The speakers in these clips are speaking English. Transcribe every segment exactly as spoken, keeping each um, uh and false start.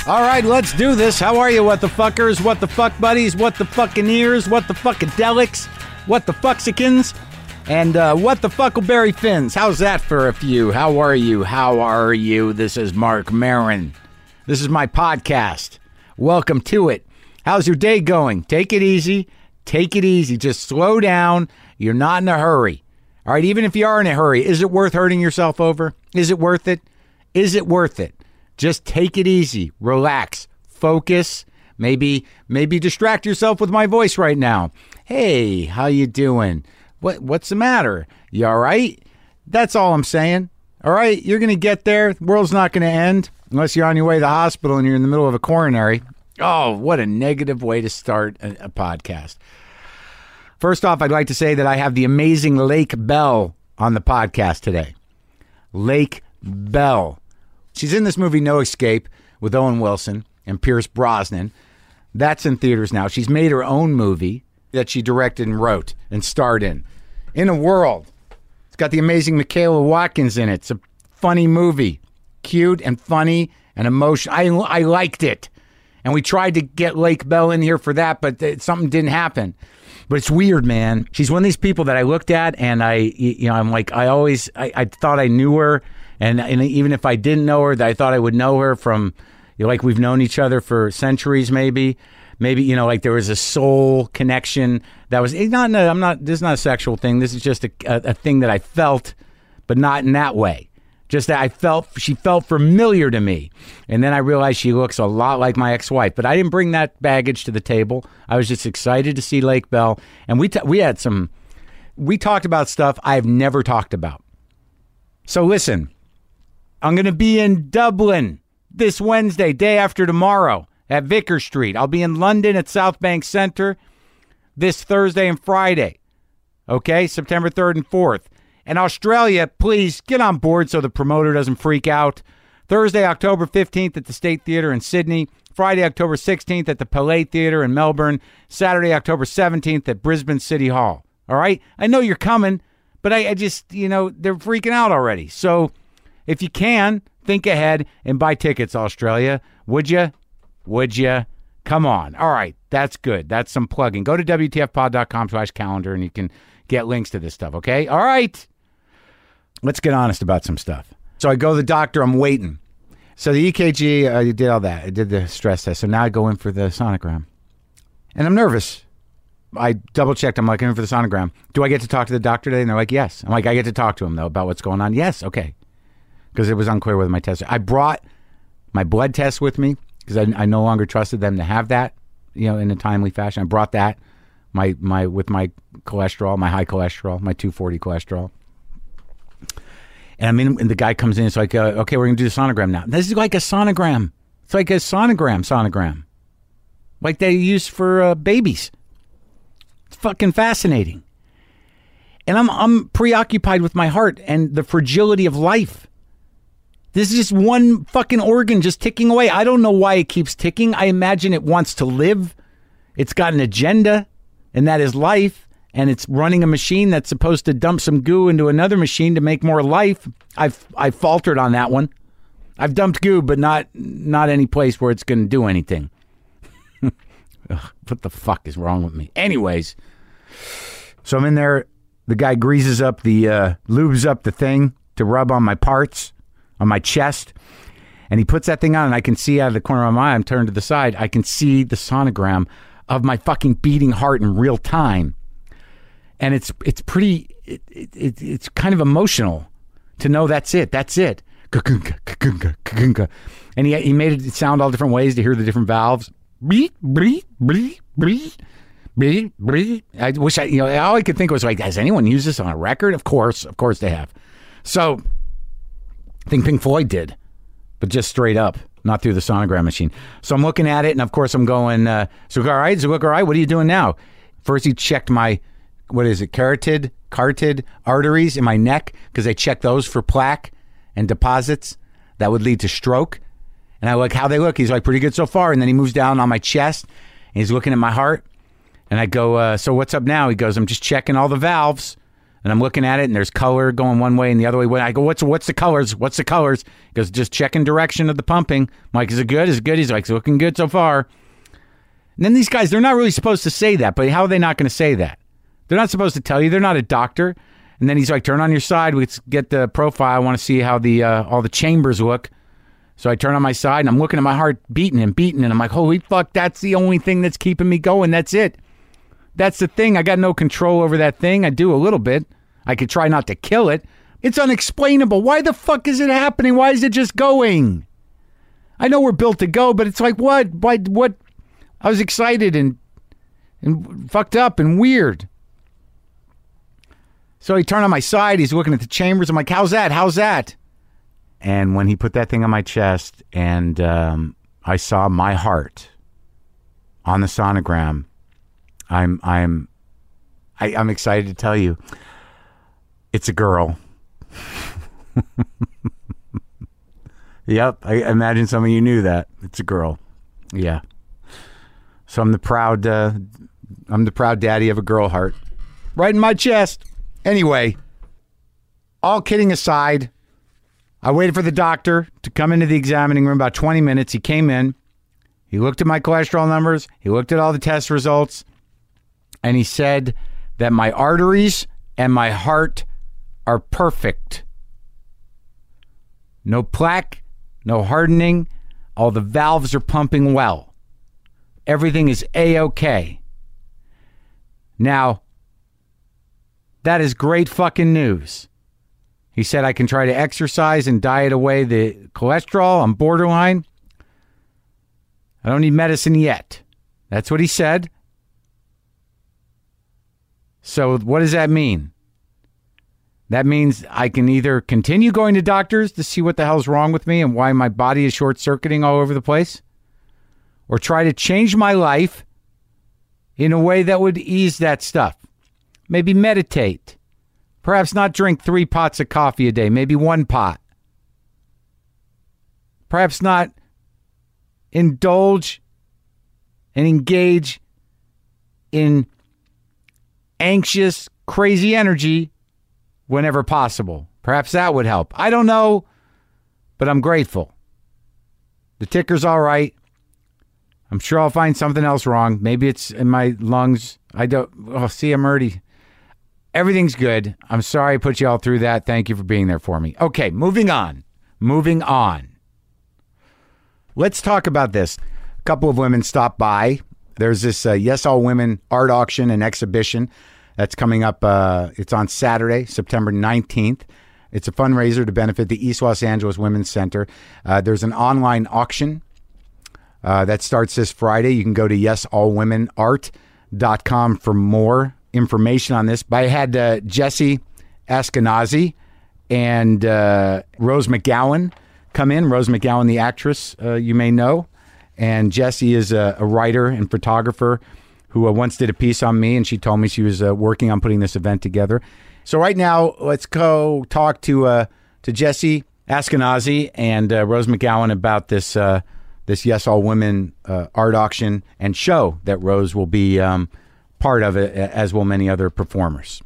All right, let's do this. How are you, what the fuckers, what the fuck buddies, what the fucking ears, what the fuckadelics, what the fucksicans, and uh, what the fuckleberry fins. How's that for a few? How are you? How are you? This is Mark Maron. This is my podcast. Welcome to it. How's your day going? Take it easy. Take it easy. Just slow down. You're not in a hurry. All right, even if you are in a hurry, is it worth hurting yourself over? Is it worth it? Is it worth it? Just take it easy, relax, focus, maybe maybe distract yourself with my voice right now. Hey, how you doing? What what's the matter? You all right? That's all I'm saying. All right, you're going to get there. The world's not going to end unless you're on your way to the hospital and you're in the middle of a coronary. Oh, what a negative way to start a, a podcast. First off, I'd like to say that I have the amazing Lake Bell on the podcast today. Lake Bell. She's in this movie No Escape with Owen Wilson and Pierce Brosnan. That's in theaters now. She's made her own movie that she directed and wrote and starred in. In a World. It's got the amazing Michaela Watkins in it. It's a funny movie. Cute and funny and emotional. I, I liked it. And we tried to get Lake Bell in here for that, but it, something didn't happen. But it's weird, man. She's one of these people that I looked at and I, you know, I'm like, I always, I, I thought I knew her. And, and even if I didn't know her, I thought I would know her from, you know, like we've known each other for centuries, maybe. Maybe, you know, like there was a soul connection that was not, no, I'm not, this is not a sexual thing. This is just a, a, a thing that I felt, but not in that way. Just that I felt, she felt familiar to me. And then I realized she looks a lot like my ex-wife. But I didn't bring that baggage to the table. I was just excited to see Lake Bell. And we, t- we had some, we talked about stuff I've never talked about. So listen. I'm going to be in Dublin this Wednesday, day after tomorrow, at Vicar Street. I'll be in London at South Bank Centre this Thursday and Friday. Okay, September third and fourth. And Australia, please get on board so the promoter doesn't freak out. Thursday, October fifteenth at the State Theatre in Sydney. Friday, October sixteenth at the Palais Theatre in Melbourne. Saturday, October seventeenth at Brisbane City Hall. All right? I know you're coming, but I, I just, you know, they're freaking out already. So if you can, think ahead and buy tickets, Australia. Would you? Would you? Come on. All right. That's good. That's some plugging. Go to W T F pod dot com slash calendar and you can get links to this stuff, okay? All right. Let's get honest about some stuff. So I go to the doctor. I'm waiting. So the E K G, I did all that. I did the stress test. So now I go in for the sonogram. And I'm nervous. I double-checked. I'm like, I'm in for the sonogram. Do I get to talk to the doctor today? And they're like, yes. I'm like, I get to talk to him, though, about what's going on. Yes. Okay. Because it was unclear whether my test. I brought my blood test with me because I, I no longer trusted them to have that, you know, in a timely fashion. I brought that, my my with my cholesterol, my high cholesterol, my two forty cholesterol. And I mean, and the guy comes in. It's like, uh, okay, we're gonna do the sonogram now. This is like a sonogram. It's like a sonogram, sonogram, like they use for uh, babies. It's fucking fascinating. And I'm I'm preoccupied with my heart and the fragility of life. This is just one fucking organ just ticking away. I don't know why it keeps ticking. I imagine it wants to live. It's got an agenda, and that is life. And it's running a machine that's supposed to dump some goo into another machine to make more life. I've I faltered on that one. I've dumped goo, but not not any place where it's going to do anything. Ugh, what the fuck is wrong with me? Anyways, so I'm in there. The guy greases up the, uh, lubes up the thing to rub on my parts. On my chest, and he puts that thing on, and I can see out of the corner of my eye, I'm turned to the side, I can see the sonogram of my fucking beating heart in real time. And it's it's pretty, it, it, it's kind of emotional to know that's it, that's it. And he, he made it sound all different ways to hear the different valves. I wish I, you know, all I could think was like, has anyone used this on a record? Of course, of course they have. So, I think Pink Floyd did, but just straight up, not through the sonogram machine. So I'm looking at it, and of course I'm going, uh, so all right, so look, all right, what are you doing now? First he checked my, what is it, carotid, carotid arteries in my neck, because they check those for plaque and deposits that would lead to stroke. And I look how they look. He's like, pretty good so far. And then he moves down on my chest, and he's looking at my heart. And I go, uh, so what's up now? He goes, I'm just checking all the valves. And I'm looking at it, and there's color going one way and the other way. I go, what's what's the colors? What's the colors? He goes, just checking direction of the pumping. I'm like, is it good? Is it good? He's like, it's looking good so far. And then these guys, they're not really supposed to say that, but how are they not going to say that? They're not supposed to tell you. They're not a doctor. And then he's like, turn on your side. Let's get the profile. I want to see how the uh, all the chambers look. So I turn on my side, and I'm looking at my heart beating and beating, and I'm like, holy fuck, that's the only thing that's keeping me going. That's it. That's the thing. I got no control over that thing. I do a little bit. I could try not to kill it. It's unexplainable. Why the fuck is it happening? Why is it just going? I know we're built to go, but it's like, what? Why? What? I was excited and and fucked up and weird. So he turned on my side. He's looking at the chambers. I'm like, how's that? How's that? And when he put that thing on my chest and um, I saw my heart on the sonogram, I'm I'm I, I'm excited to tell you, it's a girl. Yep, I imagine some of you knew that. It's a girl. Yeah. So I'm the proud uh, I'm the proud daddy of a girl heart, right in my chest. Anyway, all kidding aside, I waited for the doctor to come into the examining room about twenty minutes. He came in. He looked at my cholesterol numbers. He looked at all the test results. And he said that my arteries and my heart are perfect. No plaque, no hardening. All the valves are pumping well. Everything is A-okay. Now, that is great fucking news. He said I can try to exercise and diet away the cholesterol. I'm borderline. I don't need medicine yet. That's what he said. So what does that mean? That means I can either continue going to doctors to see what the hell's wrong with me and why my body is short-circuiting all over the place, or try to change my life in a way that would ease that stuff. Maybe meditate. Perhaps not drink three pots of coffee a day, maybe one pot. Perhaps not indulge and engage in anxious, crazy energy whenever possible. Perhaps that would help. I don't know, but I'm grateful. The ticker's all right. I'm sure I'll find something else wrong. Maybe it's in my lungs. I don't... Oh, see, I'm already... Everything's good. I'm sorry I put you all through that. Thank you for being there for me. Okay, moving on. Moving on. Let's talk about this. A couple of women stopped by. There's this uh, Yes All Women art auction and exhibition that's coming up. Uh, it's on Saturday, September nineteenth. It's a fundraiser to benefit the East Los Angeles Women's Center. Uh, there's an online auction uh, that starts this Friday. You can go to yes all women art dot com for more information on this. But I had uh, Jessie Ashkenazi and uh, Rose McGowan come in. Rose McGowan, the actress, uh, you may know. And Jessie is a, a writer and photographer who uh, once did a piece on me, and she told me she was uh, working on putting this event together. So right now, let's go talk to uh, to Jessie Ashkenazi and uh, Rose McGowan about this uh, this Yes All Women uh, art auction and show that Rose will be um, part of it, as will many other performers.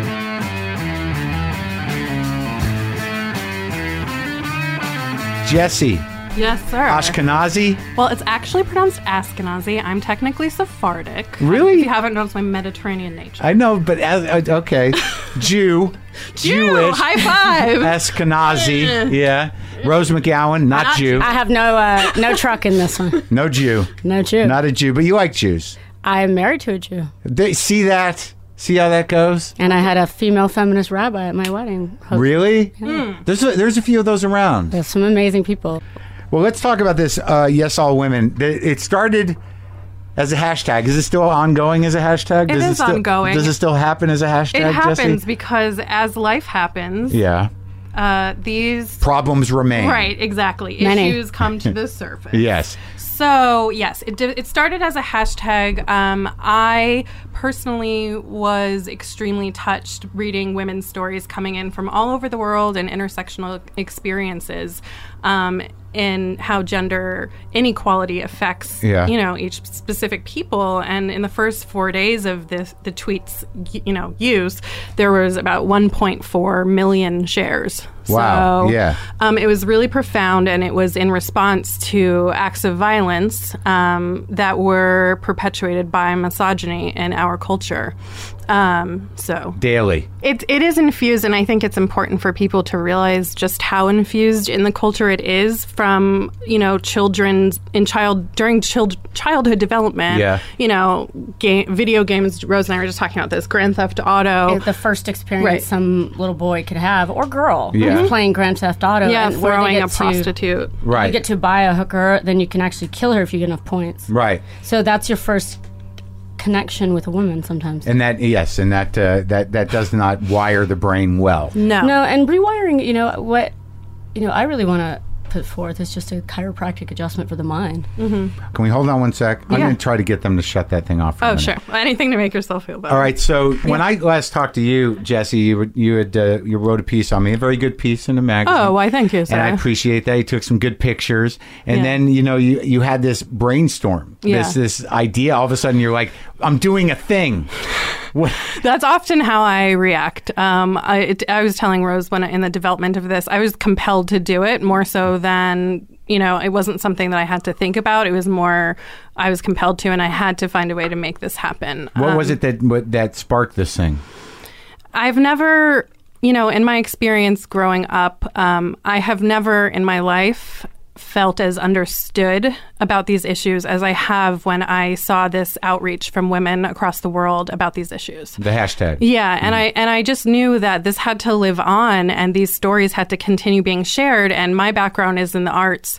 Jessie. Yes, sir. Ashkenazi? Well, it's actually pronounced Ashkenazi. I'm technically Sephardic. Really? If you haven't noticed my Mediterranean nature. I know, but as, okay. Jew. Jew. Jewish. High five. Ashkenazi. Yeah. Rose McGowan, not I, Jew. I have no uh, no truck in this one. No Jew. No Jew. Not a Jew, but you like Jews. I'm married to a Jew. They, see that? See how that goes? And I had a female feminist rabbi at my wedding. Hope- Really? Yeah. There's a, there's a few of those around. There's some amazing people. Well, let's talk about this uh, Yes All Women. It started as a hashtag. Is it still ongoing as a hashtag? It does is it still, ongoing. Does it still happen as a hashtag, It happens Jessie? because as life happens, Yeah. uh, these... Problems remain. Right, exactly. Many. Issues come to the surface. Yes. So, yes, it, did, it started as a hashtag. Um, I personally was extremely touched reading women's stories coming in from all over the world and intersectional experiences. Um, in how gender inequality affects, Yeah. you know, each specific people. And in the first four days of this, the tweets, y- you know, use, there was about one point four million shares. Wow, So, yeah. um, it was really profound, and it was in response to acts of violence um, that were perpetuated by misogyny in our culture. Um, so Daily. it it is infused, and I think it's important for people to realize just how infused in the culture it is from, you know, children's in child during child, childhood development. Yeah. You know, game, video games. Rose and I were just talking about this. Grand Theft Auto. The first experience Right. some little boy could have, or girl, Yeah. who's playing Grand Theft Auto. yeah, and where they throwing get a to- prostitute. Right. You get to buy a hooker, then you can actually kill her if you get enough points. Right. So that's your first connection with a woman sometimes. And that, yes, and that uh, that that does not wire the brain well. No. No, and rewiring, you know, what, you know, I really want to put forth is just a chiropractic adjustment for the mind. Can we hold on one sec? I'm Yeah. going to try to get them to shut that thing off. For a Oh, minute. sure. Anything to make yourself feel better. All right. So when I last talked to you, Jesse, you were- you had uh, you wrote a piece on me, a very good piece in the magazine. Oh, why? Thank you, sir. And I appreciate that. You took some good pictures, and Yeah. then you know you you had this brainstorm, Yeah. this this idea. All of a sudden, you're like, I'm doing a thing. What? That's often how I react. Um, I, it, I was telling Rose when I, in the development of this, I was compelled to do it more so than, you know, it wasn't something that I had to think about. It was more I was compelled to, and I had to find a way to make this happen. What Um, was it that what, that sparked this thing? I've never, you know, in my experience growing up, um, I have never in my life felt as understood about these issues as I have when I saw this outreach from women across the world about these issues. The hashtag. Yeah, and I and I just knew that this had to live on, and these stories had to continue being shared. And my background is in the arts,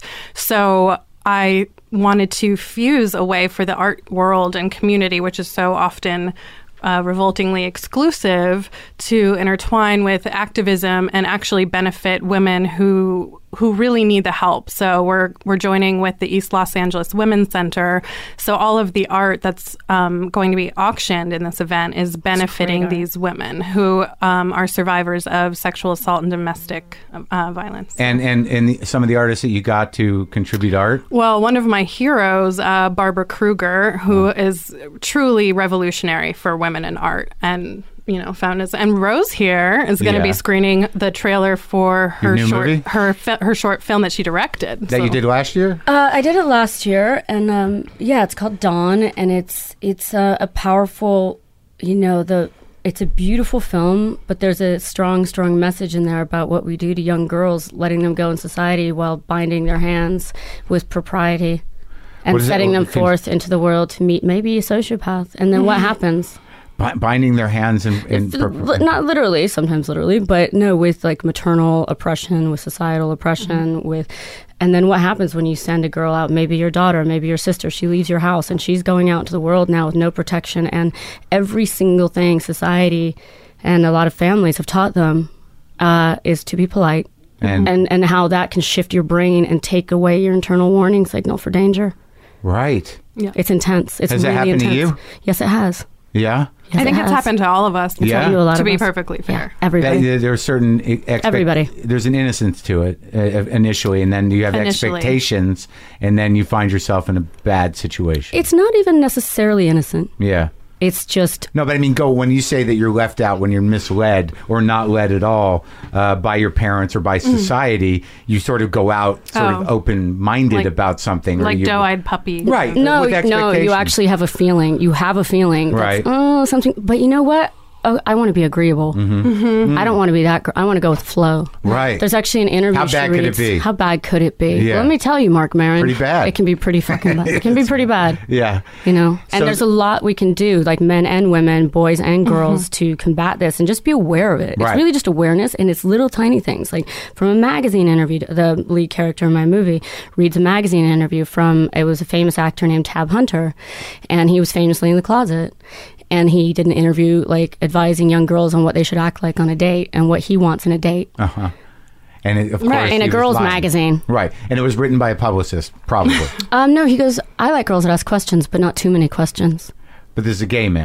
so I wanted to fuse a way for the art world and community, which is so often uh, revoltingly exclusive, to intertwine with activism and actually benefit women who who really need the help. So we're we're joining with the East Los Angeles Women's Center. So all of the art that's um, going to be auctioned in this event is benefiting art. these women who um, are survivors of sexual assault and domestic uh, violence. And and and the, some of the artists that you got to contribute art. Well, one of my heroes, uh, Barbara Kruger, who is truly revolutionary for women in art, and you know, found us. And Rose here is going to Yeah. be screening the trailer for her Your new short movie? her fi- her short film that she directed. That you So- did last year? Uh, I did it last year, and um, yeah, it's called Dawn, and it's it's a, a powerful, you know, the it's a beautiful film, but there's a strong, strong message in there about what we do to young girls, letting them go in society while binding their hands with propriety, and What is that? setting them Can- forth into the world to meet maybe a sociopath, and then what happens? B- binding their hands in, in Li- not literally, sometimes literally, but no, with like maternal oppression, with societal oppression, Mm-hmm. with, and then what happens when you send a girl out, maybe your daughter, maybe your sister, she leaves your house and she's going out into the world now with no protection, and every single thing society and a lot of families have taught them uh, is to be polite, And- and and how that can shift your brain and take away your internal warning signal for danger. right. It's intense. It's Has that really happened to intense. you? Yes, it has. Yeah. Yes, I think it it's has. happened to all of us. Yeah. To you, a lot to of be us. perfectly Yeah, fair. everybody. That, there's certain e- expect- Everybody. There's an innocence to it uh, initially, and then you have Initially. expectations, and then you find yourself in a bad situation. It's not even necessarily innocent. yeah. It's just No, but I mean, go when you say that you're left out, when you're misled or not led at all uh, by your parents or by society, you sort of go out sort of Oh. open-minded Like- about something. or Like you, doe-eyed puppy. Right. no, with no. expectations. You actually have a feeling. You have a feeling. That's, Right. Oh, something. But you know what? Oh, I want to be agreeable. Mm-hmm. I don't want to be that. Gr- I want to go with flow. Right. There's actually an interview. How she bad could it reads. be? How bad could it be? Yeah. Let me tell you, Mark Maron. Pretty bad. It can be pretty fucking bad. It can be pretty bad. Yeah. You know, and So- there's a lot we can do, like men and women, boys and girls, Mm-hmm. to combat this and just be aware of it. Right. It's really just awareness, and it's little tiny things. Like from a magazine interview, the lead character in my movie reads a magazine interview from, it was a famous actor named Tab Hunter, and he was famously in the closet. And he did an interview, like advising young girls on what they should act like on a date and what he wants in a date. Uh-huh. And it, of course, Right, in he a was girls' lying. magazine. Right. And it was written by a publicist, probably. Um, no, he goes, I like girls that ask questions, but not too many questions. But this is a gay man.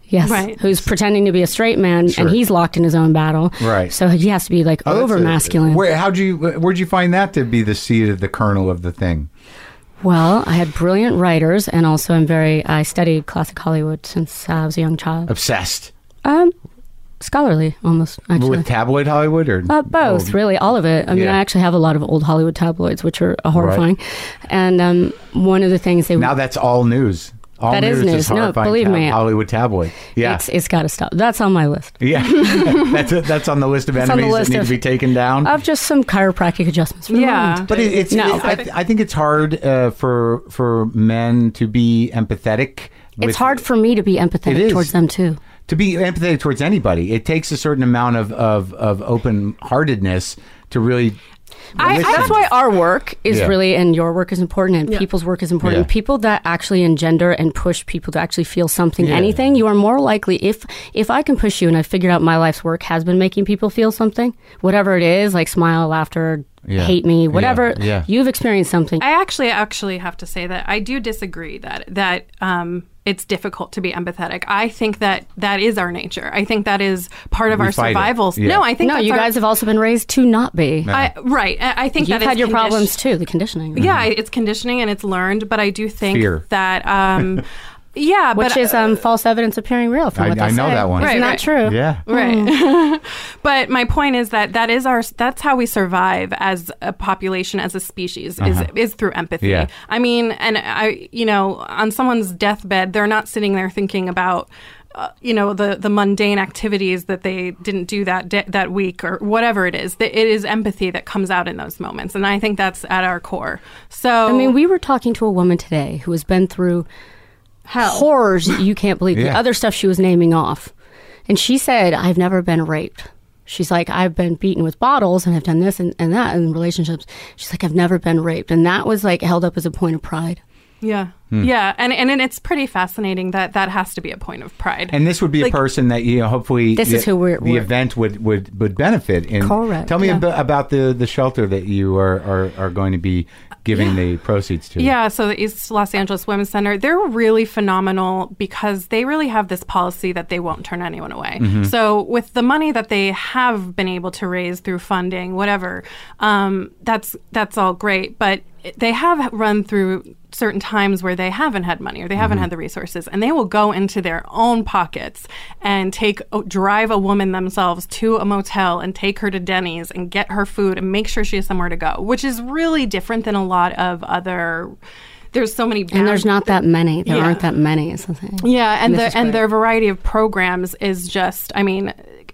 Yes, Right. who's pretending to be a straight man, Sure. and he's locked in his own battle. Right. So he has to be like Oh, that's over a- masculine. Where, how'd you, where'd you find that to be the seed of the kernel of the thing? Well, I had brilliant writers, and also I'm very. I studied classic Hollywood since I was a young child. Obsessed Um, scholarly, almost actually. with tabloid Hollywood, or Uh, both, Oh, really, all of it. I mean, Yeah. I actually have a lot of old Hollywood tabloids, which are horrifying. And um, one of the things they now that's all news. All That is news news. No, horrifying believe tab- me. Hollywood tabloid. Yeah, it's it's got to stop. That's on my list. yeah. that's that's on the list of It's on the enemies list that need of- to be taken down. Of just some chiropractic adjustments. For the Yeah. mind. But it, it's No, it- I, but- I think it's hard uh, for for men to be empathetic. with- It's hard for me to be It empathetic is. towards them too. to be empathetic towards anybody. It takes a certain amount of of, of open heartedness to really. I, listen. that's why our work is Yeah. really, and your work is important, and Yeah. people's work is important. Yeah. People that actually engender and push people to actually feel something, Yeah. anything, you are more likely, if if I can push you and I figured out my life's work has been making people feel something, whatever it is, like smile, laughter, Yeah. hate me, whatever, Yeah. Yeah. you've experienced something. I actually actually have to say that I do disagree that that um, it's difficult to be empathetic. I think that that is our nature. I think that is part of We our fight it. survival. Yeah. No, I think no, that's you our- guys have also been raised to not be. I, right. I I think You've that is had your condi- problems too, the conditioning. Yeah, it's conditioning and it's learned, but I do think Fear. that um, yeah, Which but is um, false evidence appearing real from I- what they I know say. that one. Isn't Right, that right. true? Yeah. Right. But my point is that that is our that's how we survive as a population, as a species, is is through empathy. Yeah. I mean, and I you know, on someone's deathbed, they're not sitting there thinking about uh, you know the the mundane activities that they didn't do that de- that week or whatever it is. It is empathy that comes out in those moments, and I think that's at our core. So I mean, we were talking to a woman today who has been through hell. horrors you can't believe. The Yeah. other stuff she was naming off. And she said, I've never been raped. She's like, I've been beaten with bottles and I've done this and, and that in relationships. She's like, I've never been raped. And that was like held up as a point of pride. Yeah. Yeah. And, and and it's pretty fascinating that that has to be a point of pride. And this would be Like- a person that you know. Hopefully, This the, is who we're- the we're- event would, would, would benefit. In. Correct, Tell me yeah. ab- about the, the shelter that you are, are, are going to be giving the proceeds to. Yeah, so the East Los Angeles Women's Center, they're really phenomenal because they really have this policy that they won't turn anyone away. Mm-hmm. So with the money that they have been able to raise through funding, whatever, um, that's that's all great. But they have run through certain times where they haven't had money or they haven't Mm-hmm. had the resources, and they will go into their own pockets and take drive a woman themselves to a motel and take her to Denny's and get her food and make sure she has somewhere to go, which is really different than a lot of other. There's so many, And there's not that many. There Yeah. aren't that many. Is the thing. yeah, and This the is and great. their variety of programs is just, I mean,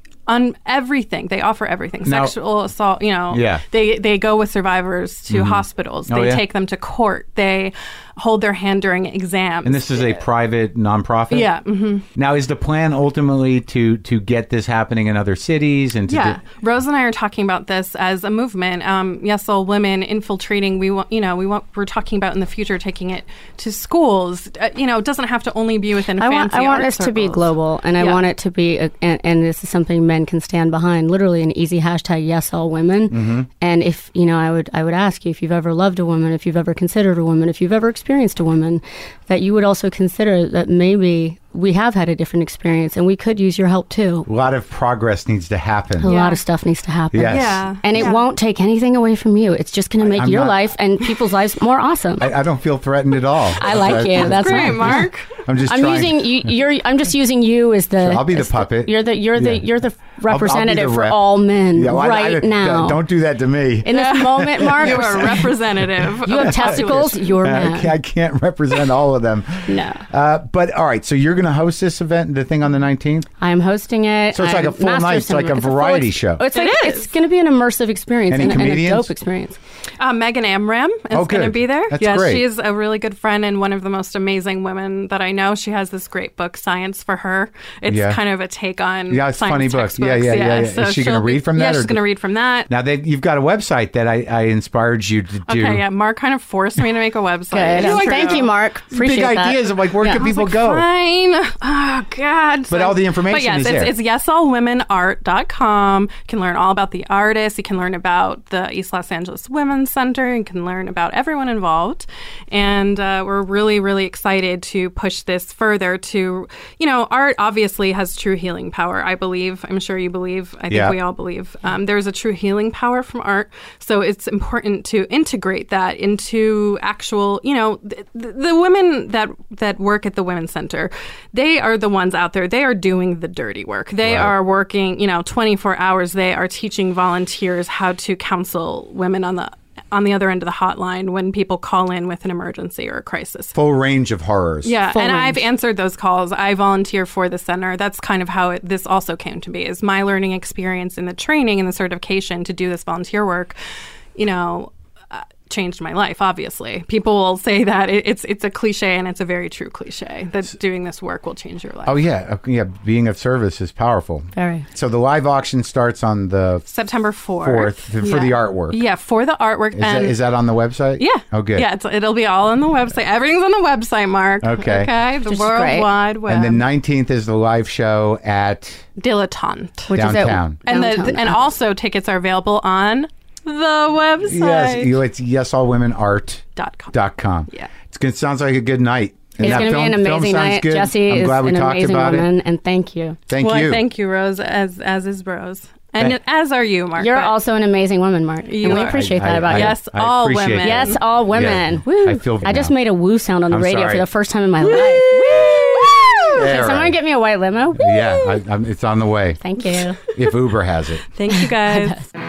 on everything. They offer everything. Now- Sexual assault, you know. Yeah. They they go with survivors to hospitals. Oh, They yeah? take them to court. They hold their hand during exams. And this is a private nonprofit. Yeah. hmm Now, is the plan ultimately to to get this happening in other cities and to Yeah, do, Rose and I are talking about this as a movement. Um, yes, all women infiltrating. We want, you know, we want. We're talking about in the future taking it to schools. Uh, you know, it doesn't have to only be within I fancy want, I want art this to be circles. global, and I Yeah. want it to be, a, and, and this is something men can stand behind. Literally, an easy hashtag. Yes, all women. Mm-hmm. And if you know, I would, I would ask you if you've ever loved a woman, if you've ever considered a woman, if you've ever experienced a woman, that you would also consider that maybe we have had a different experience, and we could use your help too. a lot of progress needs to happen. A Yeah. lot of stuff needs to happen. Yes. Yeah, And it yeah. won't take anything away from you. It's just going to make I'm your not- life and people's lives more awesome. I, I don't feel threatened at all. I like you. That's Great, right. Mark. I'm just I'm trying. using you. You're. I'm just using you as the. Sure, I'll be the as puppet. You're the. You're the. Yeah. You're the I'll- I'll be the representative for rep. all men Yeah, well, I- right I- now. Don't do that to me. In this moment, Mark. You are a representative. You of have the testicles. population. You're I man. can't, I can't represent all of them. No. Uh, but all right, so you're going to host this event, the thing on the nineteenth? I'm hosting it. So it's like I'm a full master night. It's like a cinema. It's full variety ex- show. Oh, it's like It it's is. going to be an immersive experience Any and, and a comedians? dope experience. Uh, Megan Amram is Oh, going to good. be there. That's yeah, great. she's a really good friend and one of the most amazing women that I know. She has this great book, Science for Her. It's Yeah. kind of a take on Yeah, it's a science funny book. textbooks. Yeah, yeah, yeah, yeah. So Is she gonna she'll read be- from that, Yeah, or she's d- going to read from that. Now, they, you've got a website that I, I inspired you to do. Okay, yeah. Mark kind of forced me to make a website. Good. It's Thank true. you, Mark. Appreciate Big that. ideas of like, where Yeah. can I was people Like, go? Fine. Oh, God. But all the information but yes, is it's, there. It's yes all women art dot com. You can learn all about the artists. You can learn about the East Los Angeles Women's Center. You can learn about everyone involved. And uh, we're really, really excited to push push this further to, you know, art obviously has true healing power, I believe. I'm sure you believe. I think Yeah. we all believe. Um, there's a true healing power from art. So it's important to integrate that into actual, you know, the, the women that, that work at the Women's Center, they are the ones out there. They are doing the dirty work. They Right. are working, you know, twenty-four hours. They are teaching volunteers how to counsel women on the on the other end of the hotline when people call in with an emergency or a crisis. Full range of horrors. Yeah, Full and range. I've answered those calls. I volunteer for the center. That's kind of how it, this also came to be, is my learning experience in the training and the certification to do this volunteer work, you know, uh, changed my life, obviously. People will say that it, it's it's a cliche, and it's a very true cliche, that doing this work will change your life. Oh, yeah. Uh, Yeah. Being of service is powerful. Very. So the live auction starts on the September fourth. fourth for the artwork. Yeah, for the artwork. Is that, is that on the website? Yeah. Oh, good. Yeah, it's, it'll be all on the website. Everything's on the website, Mark. Okay. Okay. The Which is World great. Wide Web. And the nineteenth is the live show at Dilettante. Which downtown. is at And the downtown. and also tickets are available on the website. Yes, you, it's yes all women art Dot com. dot com. Yeah. It's good. Sounds like a good night. And It's that going to be film- an film amazing sounds night. good. Jesse I'm is glad we an talked amazing about woman, it. and thank you. Thank well, you. thank you, Rose, as as is Rose. And Thank- as are you, Mark. You're but- also an amazing woman, Mark. You And we are. appreciate I- that I- about I- you. Yes, I all appreciate women. that. Yes, all women. Yeah. Woo. I feel I just now. made a woo sound on the I'm radio sorry. for the first time in my life. Yeah, Can someone right. get me a white limo? Woo. Yeah, I, I'm, it's on the way. Thank you. If Uber has it. Thank you, guys.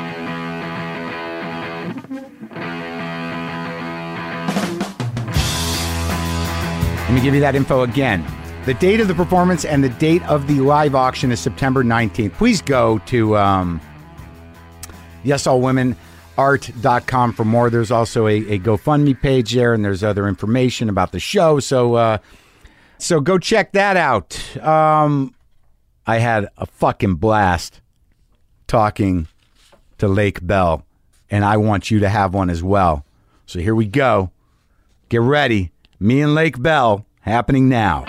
Let me give you that info again. The date of the performance and the date of the live auction is September nineteenth. Please go to um, yes all women art dot com for more. There's also a, a GoFundMe page there, and there's other information about the show. So, uh, so go check that out. Um, I had a fucking blast talking to Lake Bell, and I want you to have one as well. So here we go. Get ready. Me and Lake Bell happening now.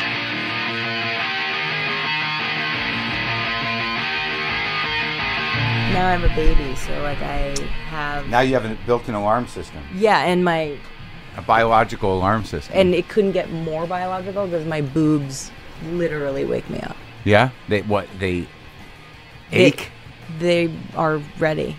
Now I have a baby, so like I have Now you have a built-in alarm system, yeah, and my a biological alarm system. and it couldn't get more biological because my boobs literally wake me up. yeah, they what they They- ache. They are ready.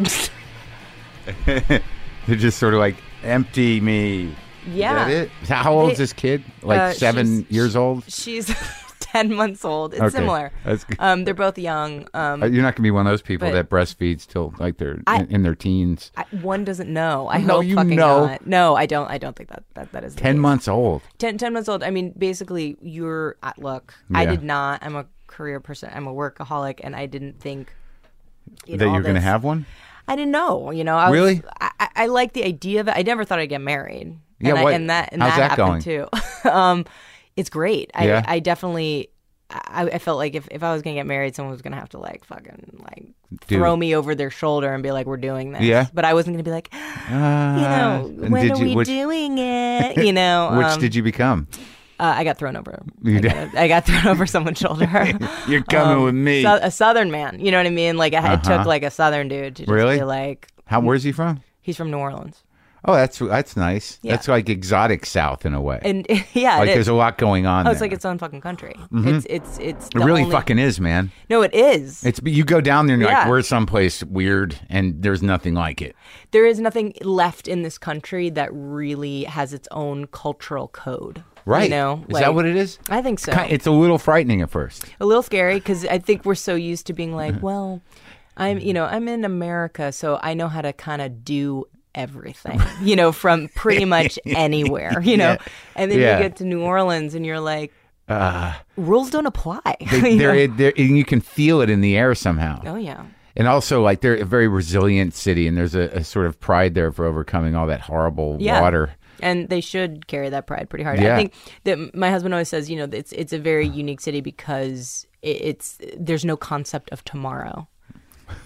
They're just sort of like empty me. Yeah. Is that it? How old is They- this kid? Like Uh, seven she's- years old? She's ten months old. It's Okay. similar. That's good. Um, they're both young. Um, Uh, You're not gonna be one of those people but- that breastfeeds till like they're I- in, in their teens. I, one doesn't know. I No, hope you fucking know. not. No, I don't. I don't think that that, that is the Ten case. months old. Ten, ten months old. I mean, basically, you're. Uh, look, I Yeah. did not. I'm a career person. I'm a workaholic, and I didn't think in That all you're gonna this- have one? I didn't know. You know, I Really? Was, I, I, I like the idea of it. I never thought I'd get married. Yeah, and, what- I, and that and how's that, that happened too. um, it's great. I, Yeah. I definitely. I, I felt like if, if I was gonna get married, someone was gonna have to like fucking like Dude. throw me over their shoulder and be like, "We're doing this." Yeah. But I wasn't gonna be like, you Uh, know, and when did are you- we which- doing it? You know, Which um, did you become? uh, I got thrown over. You I, did? got, I got thrown over someone's shoulder. You're coming Um, with me. So, a southern man. You know what I mean? Like it Uh-huh. took like a southern dude to just Really? be like, How? Where's he from? he's from New Orleans. Oh, that's that's nice. Yeah. That's like exotic South in a way. And yeah, like it there's is. a lot going on. Oh, it's there. like its own fucking country. It's it's it's. It the really only- fucking is, man. No, it is. It's you go down there and you're like, Yeah. we're someplace weird, and there's nothing like it. There is nothing left in this country that really has its own cultural code. Right? You know, is that what it is? I think so. Ki- It's a little frightening at first. A little scary because I think we're so used to being Uh-huh. like, well, I'm you know I'm in America, so I know how to kind of do everything, you know, from pretty much anywhere, you know. Yeah. And then Yeah. you get to New Orleans and you're like, Uh, rules don't apply. they, you they're, know? they're, and you can feel it in the air somehow. Oh yeah. And also, like, they're a very resilient city, and there's a, a sort of pride there for overcoming all that horrible Yeah. water. And they should carry that pride pretty hard. Yeah. I think that my husband always says, you know, it's it's a very unique city because it, it's there's no concept of tomorrow.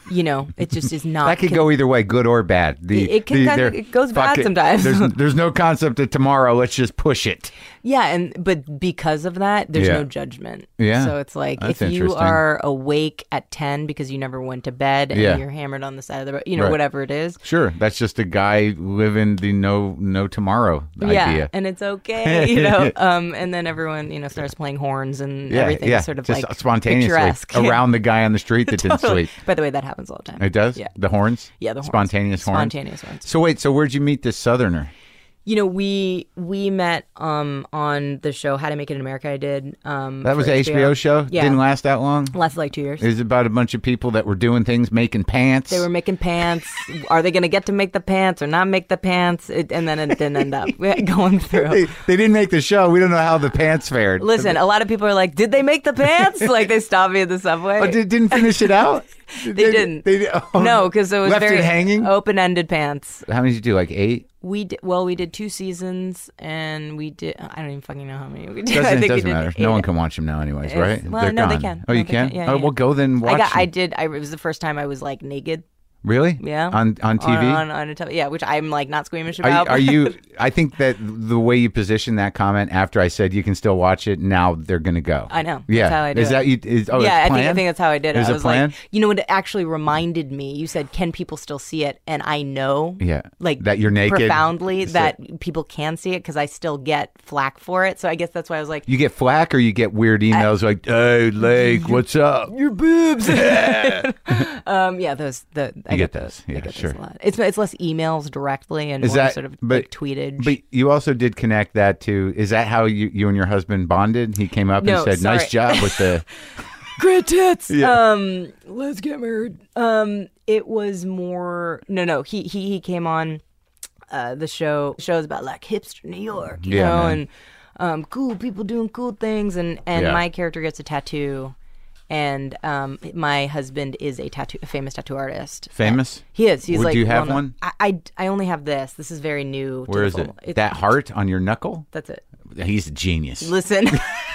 you know, it just is not. That could con- go either way, good or bad. The, It can the- kinda- they're- it goes fuck bad sometimes. There's, there's no concept of tomorrow. Let's just push it. Yeah, and but because of that, there's Yeah. no judgment. Yeah. So it's like That's if you interesting. are awake at ten because you never went to bed and Yeah. you're hammered on the side of the road, you know, Right. whatever it is. Sure, that's just a guy living the no no tomorrow Yeah, idea. and it's okay, you know. Um, and then everyone, you know, starts playing horns and Yeah, everything yeah, is sort of just like spontaneously picturesque. around the guy on the street that didn't Totally. sleep. By the way, that happens all the time. It does? Yeah. The horns? Yeah, the horns. Spontaneous horns? Spontaneous horns. So wait, so where'd you meet this Southerner? You know, we we met um on the show How to Make It in America. I did. Um, That was for an H B O show? Yeah, Didn't last that long? lasted like two years. It was about a bunch of people that were doing things, making pants. They were making pants. Are they going to get to make the pants or not make the pants? It, and then it didn't end up going through. They, they didn't make the show. We don't know how the pants fared. Listen, a lot of people are like, "Did they make the pants?" Like they stopped me at the subway. Oh, did, didn't finish it out? They didn't. They, oh, No, because it was left very it hanging. open-ended pants. How many did you do? Like eight? We did well. We did two seasons, and we did. I don't even fucking know how many we did. Doesn't, I it think we doesn't did matter. eight. No one can watch them now, anyways, It's- right? well, They're no, they gone. can. Oh, No, you they can? can. Yeah, oh, yeah. well, go then watch I got. I them. did. I, it was the first time I was like naked. Really? Yeah. On on T V? On, on, on a tele- yeah, which I'm like not squeamish Are you, about. are you? I think that the way you position that comment after I said you can still watch it, now they're going to go. I know. Yeah. That's how I do is it. that you? Is, oh, yeah, it's I think I planned? think that's how I did it. Is I it was planned? like, you know, it actually reminded me. You said, "Can people still see it?" And I know, Yeah. like That you're naked. profoundly, So- that people can see it because I still get flack for it. So I guess that's why I was like, You get flack or you get weird emails like, "Hey, Lake, what's up?" "Your boobs." um, yeah, those. The I You get those. I Yeah, get sure. those a lot. It's it's less emails directly and Is more that sort of but, like tweeted. But you also did connect that to. Is that how you you and your husband bonded? He came up No, and said, sorry. "Nice job with the." Great tits. Yeah. Um, let's get married. Um, it was more. No, no. He he he came on. Uh, the show shows about like hipster New York, you Yeah, know, man. and um, cool people doing cool things, and and Yeah. my character gets a tattoo, and um, my husband is a tattoo, a famous tattoo artist. Famous? He is. He's Would like. you have well known. one? I, I I only have this. This is very new. to Where the is it? film. It's- That heart on your knuckle? That's it. He's a genius. Listen.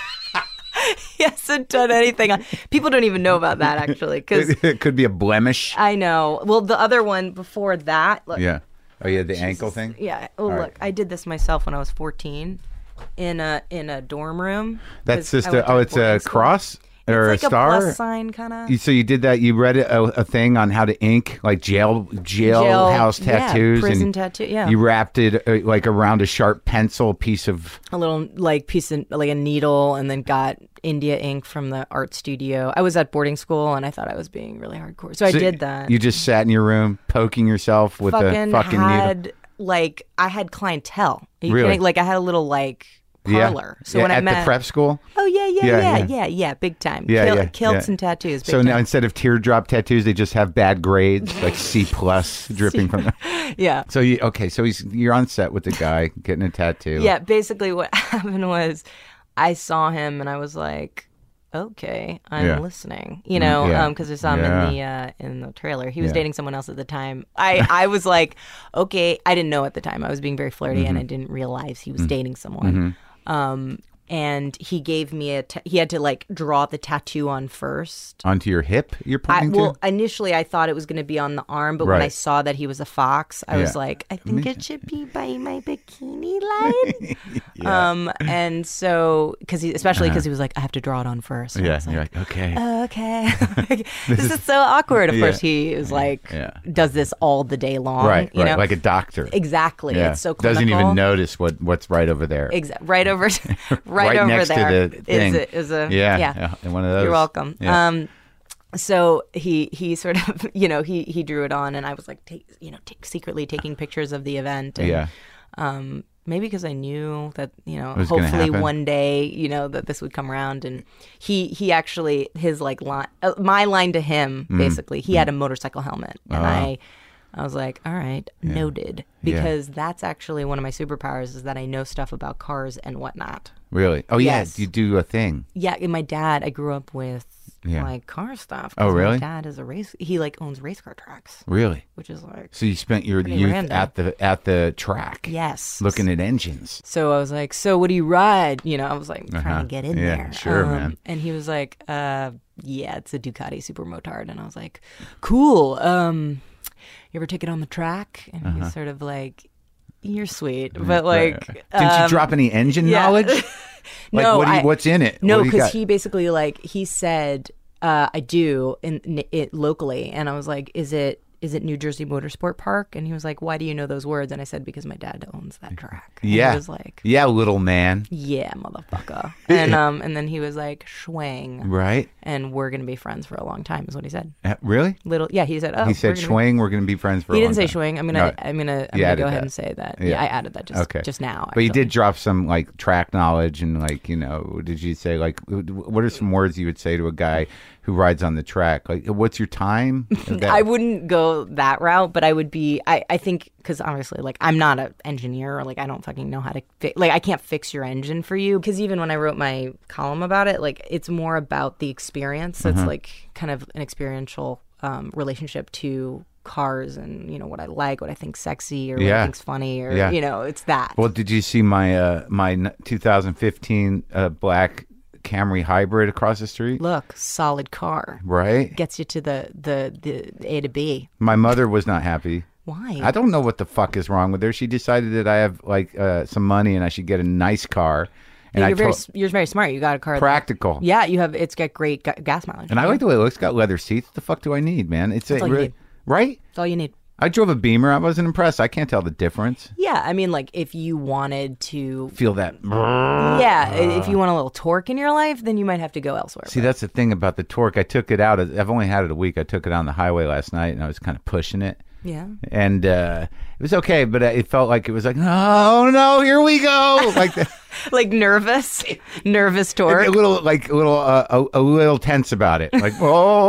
He hasn't done anything. On, people don't even know about that actually, because It could be a blemish. I know. Well, the other one before that. Look, Yeah. Oh yeah, the ankle thing. Yeah. Oh, All look, right. I did this myself when I was fourteen, in a in a dorm room. That's 'cause just I went a, oh, to it's boarding a school. cross or It's a like star. a plus sign kind of. You- So you did that? You read a, a thing on how to ink like jail jailhouse yeah, tattoos, prison and tattoo, yeah. you wrapped it uh, like around a sharp pencil piece of. A little like piece of like a needle, and then got India ink from the art studio. I was at boarding school, and I thought I was being really hardcore, so, I So did that. You just sat in your room poking yourself with fucking a fucking needle. had like I had clientele. Are you Really? kidding? Like I had a little like parlor. Yeah. So Yeah, when I at met the prep school. Oh yeah, yeah, Yeah, yeah, yeah. yeah, yeah, big time. Yeah, Kill, yeah, kilts yeah. and tattoos. Big So time. now instead of teardrop tattoos, they just have bad grades like C plus dripping from them. yeah. So you okay? So he's you're on set with the guy getting a tattoo. Yeah, basically what happened was I saw him and I was like, okay, I'm Yeah. listening, you know, Mm, yeah. um, because I saw him Yeah. in the uh, in the trailer. He was Yeah. dating someone else at the time. I I was like, okay, I didn't know at the time. I was being very flirty Mm-hmm. and I didn't realize he was dating someone. Um, and he gave me a. Ta- he had to like draw the tattoo on first. Onto your hip, you're I, pointing well, to. initially I thought it was going to be on the arm, but when I Right. saw that he was a fox, I was Yeah. like, I think Me it should be by my bikini line. Yeah. Um, and so, because he, especially because he was like, I have to draw it on first. And I Yeah, was you're like, like okay. okay, this is so awkward. Of Yeah. course, he was like, Yeah. does this all the day long, right, you right, know? like a doctor. Exactly. Yeah. It's so doesn't clinical. even notice what what's right over there. Exa- right over, right, Right over next to there the is thing. a, is a Yeah, yeah. yeah, and one of those. You're welcome. Yeah. Um, so he he sort of you know he he drew it on, and I was like, take, you know, take, secretly taking pictures of the event. And, Yeah. Um, maybe because I knew that you know was gonna hopefully happen. one day you know that this would come around, and he he actually his like line uh, my line to him Mm. basically he had a motorcycle helmet, and Ah. I. I was like, all right, noted. Yeah. Because that's actually one of my superpowers is that I know stuff about cars and whatnot. Really? Oh, Yes. yeah. You do a thing. Yeah, and my dad, I grew up with Yeah. like car stuff. 'cause Oh, really? My dad is a race. He like owns race car tracks, Really? which is like So you spent your Pretty youth random. at the at the track, yes, looking at engines. So I was like, "So what do you ride?" You know, I was like Uh-huh. trying to get in Yeah, there. sure, Um, man. And he was like, uh, "Yeah, it's a Ducati Supermotard," and I was like, "Cool. Um, you ever take it on the track?" And Uh-huh. he's sort of like, "You're sweet, but like, Did you um, drop any engine yeah. knowledge? Like, No, what do you, I- what's in it? No, What do you because got? he basically like he said, uh, "I do in, in it locally," and I was like, "Is it is it New Jersey Motorsport Park?" And he was like, "Why do you know those words?" And I said, "Because my dad owns that track." And Yeah. he was like, Yeah, little man. "Yeah, motherfucker," and um, and then he was like, "Schwang," Right? and we're gonna be friends for a long time, is what he said. Uh, really? Little, yeah, he said, "Oh," he we're said, gonna be- "Schwang, we're going to be friends for." He a didn't long say time." Schwang. I'm gonna, No. I'm gonna, I'm You gonna added go ahead that. and say that. Yeah. Yeah, I added that just, Okay. just now. But you actually. did drop some like track knowledge and like, you know, did you say like, what are some words you would say to a guy who rides on the track? Like, what's your time? That- I wouldn't go that route, but I would be. I, I think because obviously, like, I'm not an engineer. Or, like, I don't fucking know how to. Fi- like, I can't fix your engine for you. Because even when I wrote my column about it, like, it's more about the experience. Mm-hmm. It's like kind of an experiential um, relationship to cars and you know what I like, what I think sexy, or what Yeah. I think's funny, or Yeah. you know, it's that. Well, did you see my uh, my n- two thousand fifteen uh, black Camry hybrid across the street? Look, solid car Right? gets you to the the the A to B. My mother was not happy. Why? I don't know what the fuck is wrong with her. She decided that I have like uh, some money and I should get a nice car. And you're I very told you're very smart. You got a car. that- practical. Yeah, you have. It's got great ga- gas mileage. And I like the way it looks. It's got leather seats. What the fuck do I need, man? It's That's a all you really need. right. That's all you need. I drove a Beamer. I wasn't impressed. I can't tell the difference. Yeah, I mean, like if you wanted to, Feel that. yeah, if you want a little torque in your life, then you might have to go elsewhere. See, that's the thing about the torque. I took it out. I've only had it a week. I took it on the highway last night, and I was kind of pushing it. Yeah. And uh, it was okay, but it felt like it was like, oh no, here we go, like that. Like nervous, nervous torque. a little, like a little, uh, a, a little tense about it. Like,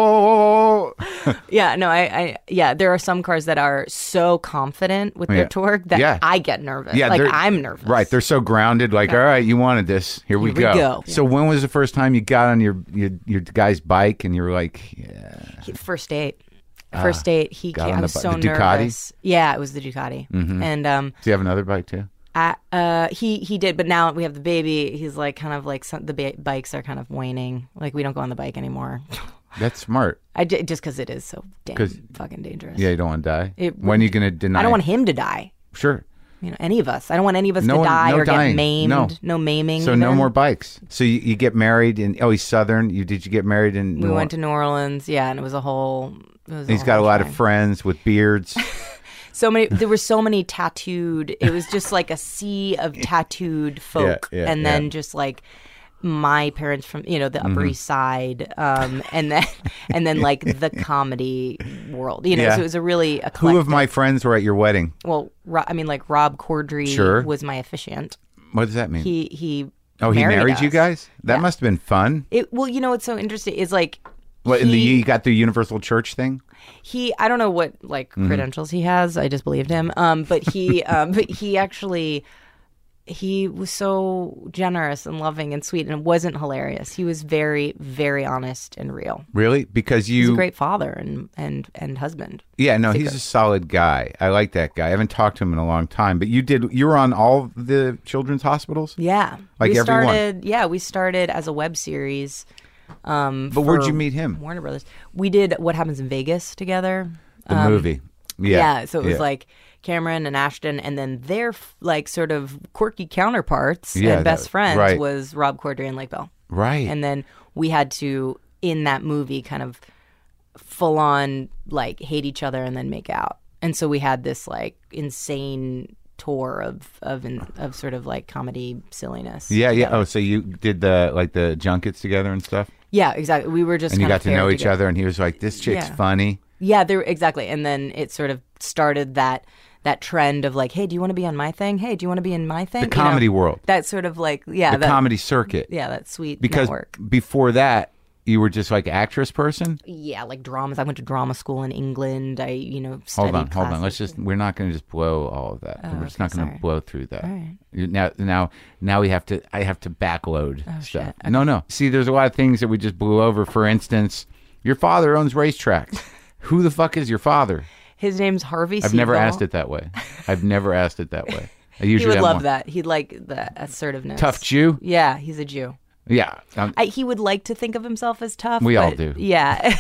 oh, Yeah, no, I, I, yeah, there are some cars that are so confident with Yeah. their torque that Yeah. I get nervous. yeah, like they're- I'm nervous. Right, they're so grounded. Like, all right, you wanted this. Here we Here we go. go. So, when was the first time you got on your your, your guy's bike and you were like, yeah, He- First date. First date, he got came, on I the was bi- so the Ducati? nervous. Yeah, it was the Ducati. And um, do you have another bike too? I, uh, he he did, but now we have the baby. He's like kind of like some, the ba- bikes are kind of waning. Like we don't go on the bike anymore. That's smart. I j- just because it is so damn 'Cause- fucking dangerous. Yeah, you don't want to die. It- when are you going to deny? I don't want him to die. Sure. You know, any of us. I don't want any of us No to one- die no or dying. get maimed. No. No maiming. So no even. more bikes. So you, you get married in oh he's Southern. You did you get married in? We New went to Or- New Orleans. Yeah, and it was a whole. It was He's a got a whole lot of thing. friends with beards. So many. There were so many tattooed. It was just like a sea of tattooed folk, yeah, and then yeah. just like my parents from you know the Mm-hmm. Upper East Side, um, and then and then like the comedy world. You know, Yeah. so it was a really eclectic. Who of my friends were at your wedding? Well, Ro- I mean, like Rob Corddry Sure. was my officiant. What does that mean? He he. oh, he married, you us. guys? That Yeah. must have been fun. It well, you know what's so interesting is like What in the he- you got the Universal Church thing? he I don't know what like Mm-hmm. credentials he has. I just believed him. Um, but he um, but he actually he was so generous and loving and sweet, and it wasn't hilarious. He was very very honest and real. Really? Because you He's a great father and and and husband. Yeah, no, he's a solid guy. I like that guy. I haven't talked to him in a long time. But you did you were on all the children's hospitals? Yeah, Like we everyone. started. Yeah, we started as a web series. Um, But where'd for you meet him? Warner Brothers. We did What Happens in Vegas together. The Um, movie. Yeah. so it was yeah. like Cameron and Ashton, and then their like sort of quirky counterparts Yeah, and best that- friends right. was Rob Corddry and Lake Bell. Right. And then we had to in that movie kind of full on like hate each other and then make out. And so we had this like insane tour of of of sort of like comedy silliness. yeah, yeah. together. Oh, so you did the like the junkets together and stuff? Yeah, exactly. We were just And you kind got of to know paired each together. other and he was like, this chick's Yeah. funny. Yeah, there exactly. And then it sort of started that that trend of like, hey, do you want to be on my thing? Hey, do you want to be in my thing? The You know, comedy world. That sort of like yeah, The that, comedy circuit. yeah, that sweet Because network. before that, you were just like actress person? Yeah, like dramas. I went to drama school in England. I, you know, Hold studied on, hold on. Let's classic- just, we're not going to just blow all of that. Oh, we're just okay, not going to sorry. blow through that. All right. You- Now, now, now we have to, I have to backload Oh, stuff. shit. Okay. No, no. See, there's a lot of things that we just blew over. For instance, your father owns racetracks. Who the fuck is your father? His name's Harvey I've never Seagull. asked it that way. I've never asked it that way. I He usually would have love more- that. He'd like the assertiveness. Tough Jew? Yeah, he's a Jew. Yeah. Um, I, he would like to think of himself as tough. We all but do. Yeah.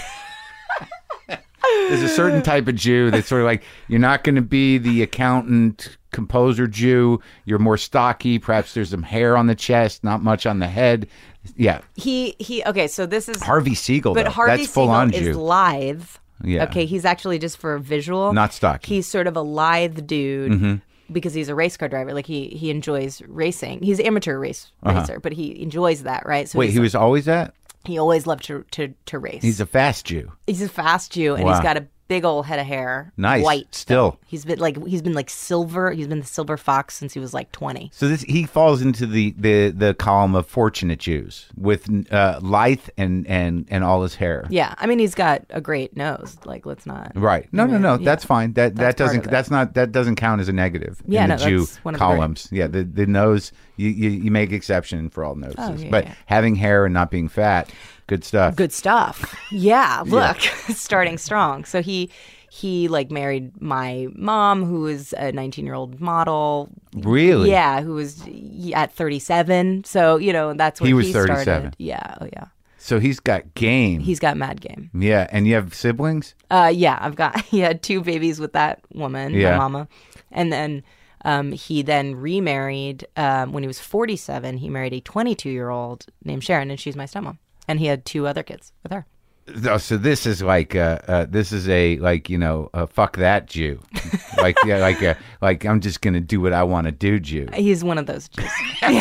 There's a certain type of Jew that's sort of like, you're not going to be the accountant, composer Jew. You're more stocky. Perhaps there's some hair on the chest, not much on the head. Yeah. he he. Okay, so this is. Harvey Siegel, But though. Harvey That's full Siegel on is Jew. lithe. Yeah. Okay, he's actually just for a visual. Not stocky. He's sort of a lithe dude Mm-hmm. because he's a race car driver. Like he he enjoys racing. He's an amateur race racer, but he enjoys that, right? So Uh-huh. Wait, he's he was always that? he always loved to to to race. He's a fast Jew. He's a fast Jew, and Wow. he's got a big old head of hair. Nice. White. Still. though. He's been like he's been like silver. He's been the silver fox since he was like twenty. So this he falls into the, the, the column of fortunate Jews with uh, lithe and, and, and all his hair. Yeah, I mean he's got a great nose. Like let's not. Right. No, no, no. Yeah. That's fine. That That's that part doesn't of it. that's not that doesn't count as a negative Yeah, in the no, Jew that's one of the great- columns. Yeah, the the nose you, you, you make exception for all noses. Oh, yeah, but yeah. having hair and not being fat, good stuff. Good stuff. Yeah, look, starting strong. So he he like married my mom, who was a nineteen year old model. Really? Yeah, who was at thirty-seven. So you know that's when He he, was started. thirty-seven. Yeah, oh yeah. So he's got game. He's got mad game. yeah, and you have siblings? Uh, yeah, I've got he had two babies with that woman, Yeah. my mama, and then um, he then remarried um, when he was forty-seven. He married a twenty-two year old named Sharon, and she's my stepmom. And he had two other kids with her. Oh, so this is like uh, uh, this is a like you know a fuck that Jew, like yeah, like a, like I'm just gonna do what I want to do Jew. He's one of those Jews.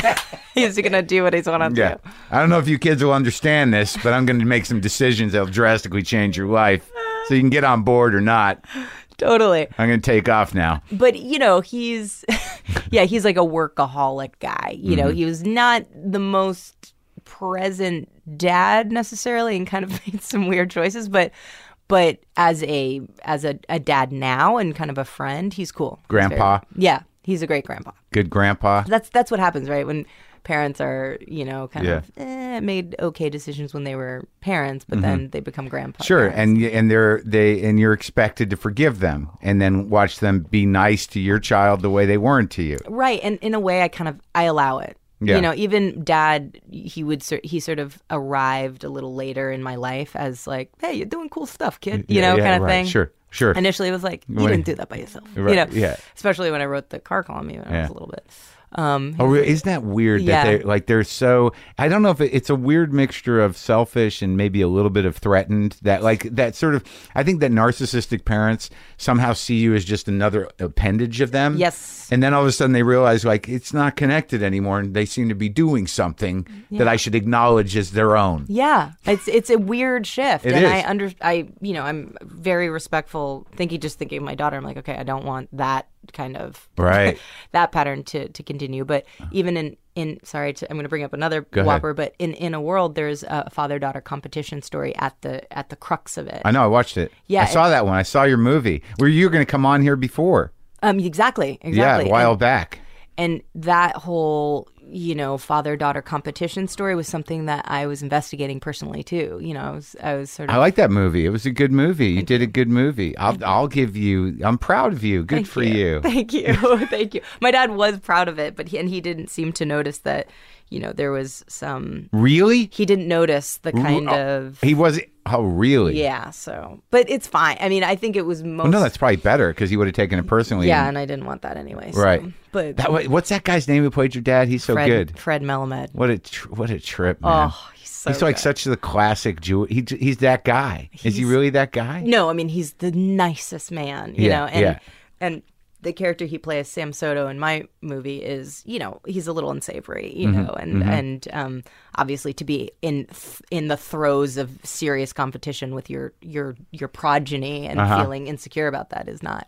He's gonna do what he's want to Yeah, do. I don't know if you kids will understand this, but I'm gonna make some decisions that'll drastically change your life, so you can get on board or not. Totally. I'm gonna take off now. But you know, he's yeah, he's like a workaholic guy. You know, he was not the most present dad necessarily, and kind of made some weird choices, but but as a as a, a dad now and kind of a friend, he's cool. He's Grandpa? very- yeah, he's a great grandpa. Good grandpa. That's that's what happens, right? When parents are, you know, kind Yeah. of eh, made okay decisions when they were parents, but then they become grandpa. Sure, parents. and y- and they're they and you're expected to forgive them, and then watch them be nice to your child the way they weren't to you. Right, and in a way, I kind of I allow it. Yeah. You know, even dad, he would sor- he sort of arrived a little later in my life as like, hey, you're doing cool stuff, kid. You Yeah, know, yeah, kind of right. thing. Sure, sure. Initially, it was like, you Right. didn't do that by yourself. Right, You know, yeah. Especially when I wrote the car column, even I Yeah. was a little bit. Um, Oh, really? Isn't that weird Yeah. that they're like they're so? I don't know if it, it's a weird mixture of selfish and maybe a little bit of threatened. That like that sort of. I think that narcissistic parents somehow see you as just another appendage of them. Yes. And then all of a sudden they realize like it's not connected anymore, and they seem to be doing something that I should acknowledge as their own. Yeah, it's it's a weird shift, It and is. I under I you know I'm very respectful. Thinking just thinking of my daughter, I'm like, okay, I don't want that kind of Right. that pattern to to continue. But even in in sorry, to, I'm going to bring up another Go ahead. whopper, but in in a world, there's a father daughter competition story at the at the crux of it. I know. I watched it. Yeah, I saw it- that one. I saw your movie. Were you going to come on here before? Um, exactly, Yeah, exactly. a while and, back. and that whole you know father daughter competition story was something that I was investigating personally too. You know, I was I was sort of I like that movie. It was a good movie. You did a good movie. I'll I'll give you. I'm proud of you. Good Thank for you. Thank you. Thank you. My dad was proud of it, but he, and he didn't seem to notice that, you know, there was some, Really? he didn't notice the kind Oh, of, He was. Oh, really? yeah, so, but it's fine. I mean, I think it was most, Well, no, that's probably better because he would have taken it personally. yeah, and- and I didn't want that anyway. So, right. But That. wa- What's that guy's name who played your dad? He's so Fred, good. Fred Melamed. What a tr- what a trip, man. Oh, he's so he's like good. such the classic Jew. He he's that guy. Is he He's- really that guy? No, I mean, he's the nicest man, you Yeah, know, and, yeah. and the character he plays, Sam Soto, in my movie is, you know, he's a little unsavory, you Mm-hmm, know, and and um, obviously to be in th- in the throes of serious competition with your your your progeny and Uh-huh. feeling insecure about that is not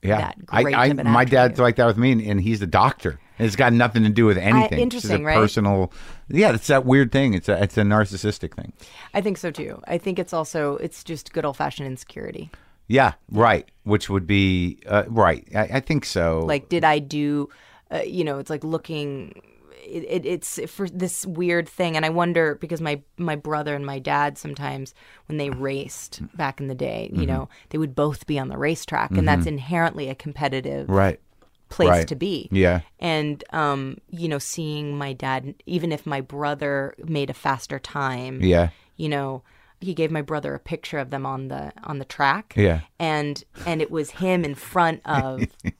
Yeah, that great I, I of an my attribute. dad's like that with me, and, and he's a doctor. It's got nothing to do with anything. interesting, it's a right? Personal, yeah. It's that weird thing. It's a it's a narcissistic thing. I think so too. I think it's also it's just good old fashioned insecurity. Yeah, right. Which would be uh, right. I, I think so. Like, did I do? Uh, you know, it's like looking. It, it, it's for this weird thing, and I wonder because my my brother and my dad sometimes when they raced back in the day, you mm-hmm. know, they would both be on the racetrack, and mm-hmm. that's inherently a competitive right. place right. to be. Yeah, and um, you know, seeing my dad, even if my brother made a faster time, yeah, you know. He gave my brother a picture of them on the on the track, yeah, and and it was him in front of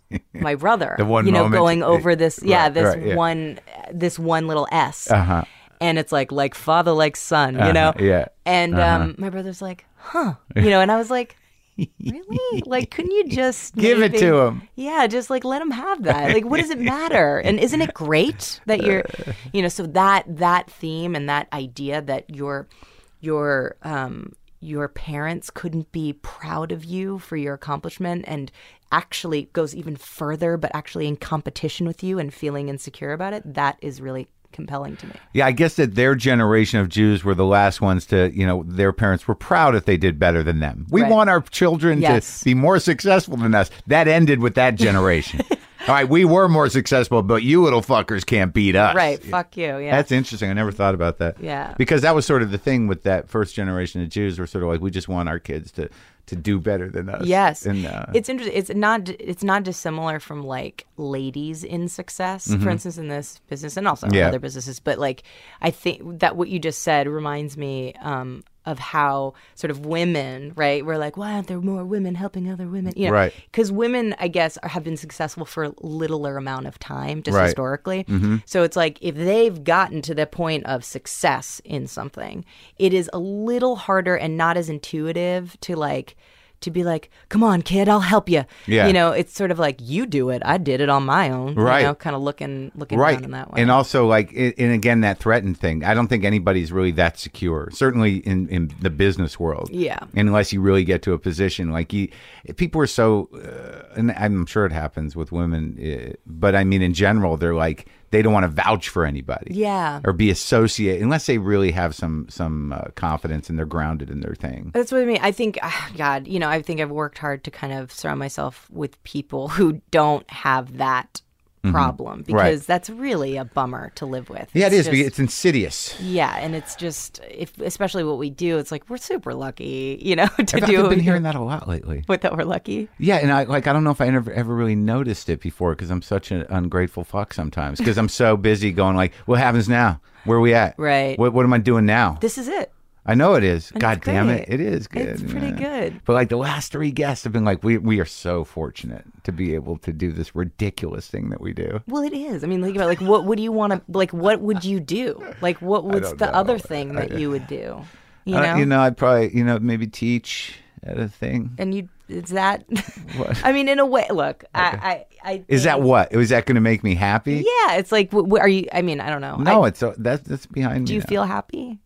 my brother, the one you know, moment. going over this, right, yeah, this right, yeah. one, this one little S, uh-huh. and it's like like father like son, uh-huh. you know, yeah, and uh-huh. um, my brother's like, huh, you know, and I was like, really, like, couldn't you just give maybe, it to him? Yeah, just like let him have that. Like, what does it matter? And isn't it great that you're, you know, so that that theme and that idea that you're your um your parents couldn't be proud of you for your accomplishment and actually goes even further, but actually in competition with you and feeling insecure about it, that is really compelling to me. Yeah, I guess that their generation of Jews were the last ones to, you know, their parents were proud if they did better than them. We right. want our children yes. to be more successful than us. That ended with that generation. All right, we were more successful, but you little fuckers can't beat us. Right, fuck you, yeah. That's interesting. I never thought about that. Yeah. Because that was sort of the thing with that first generation of Jews were sort of like, we just want our kids to, to do better than us. Yes. And, uh, it's interesting. It's not It's not dissimilar from like ladies in success, mm-hmm. for instance, in this business and also yeah. other businesses. But like, I think that what you just said reminds me um, of how sort of women, right? We're like, why aren't there more women helping other women? You know, right. Because women, I guess, are, have been successful for a littler amount of time, just right. historically. Mm-hmm. So it's like if they've gotten to the point of success in something, it is a little harder and not as intuitive to like, to be like, come on, kid, I'll help you. Yeah. You know, it's sort of like, you do it. I did it on my own. Right. You know, kind of looking, looking right. down in that way. And also, like, it, and again, that threatened thing. I don't think anybody's really that secure, certainly in, in the business world. Yeah. Unless you really get to a position. Like, you, people are so, uh, and I'm sure it happens with women, uh, but I mean, in general, they're like, they don't want to vouch for anybody. Yeah. Or be associated, unless they really have some some uh, confidence and they're grounded in their thing. That's what I mean. I think, ah, God, you know, I think I've worked hard to kind of surround myself with people who don't have that problem because Right. that's really a bummer to live with. Yeah, it It's is. just- because it's insidious. Yeah, and it's just, if especially what we do, it's like we're super lucky, you know, to I've, do I've what been we hearing do. that a lot lately. But that we're lucky. Yeah, and I like I don't know if I ever ever really noticed it before because I'm such an ungrateful fuck sometimes because I'm so busy going like, what happens now? Where are we at? Right. What What am I doing now? This is it. I know it is. And God it's damn great. it, it is good. It's pretty yeah. good. But like the last three guests have been like, we we are so fortunate to be able to do this ridiculous thing that we do. Well, it is. I mean, think about like what would you want to like? What would you do? Like, what was don't the know. other thing that you would do? You Uh, know, you know, I'd probably you know maybe teach at a thing. and you is that? What? I mean, in a way, look, I, I, I Is that think- what? Is that going to make me happy? Yeah, it's like, wh- wh- are you? I mean, I don't know. No, I, it's uh, that's that's behind do me. you now. feel happy?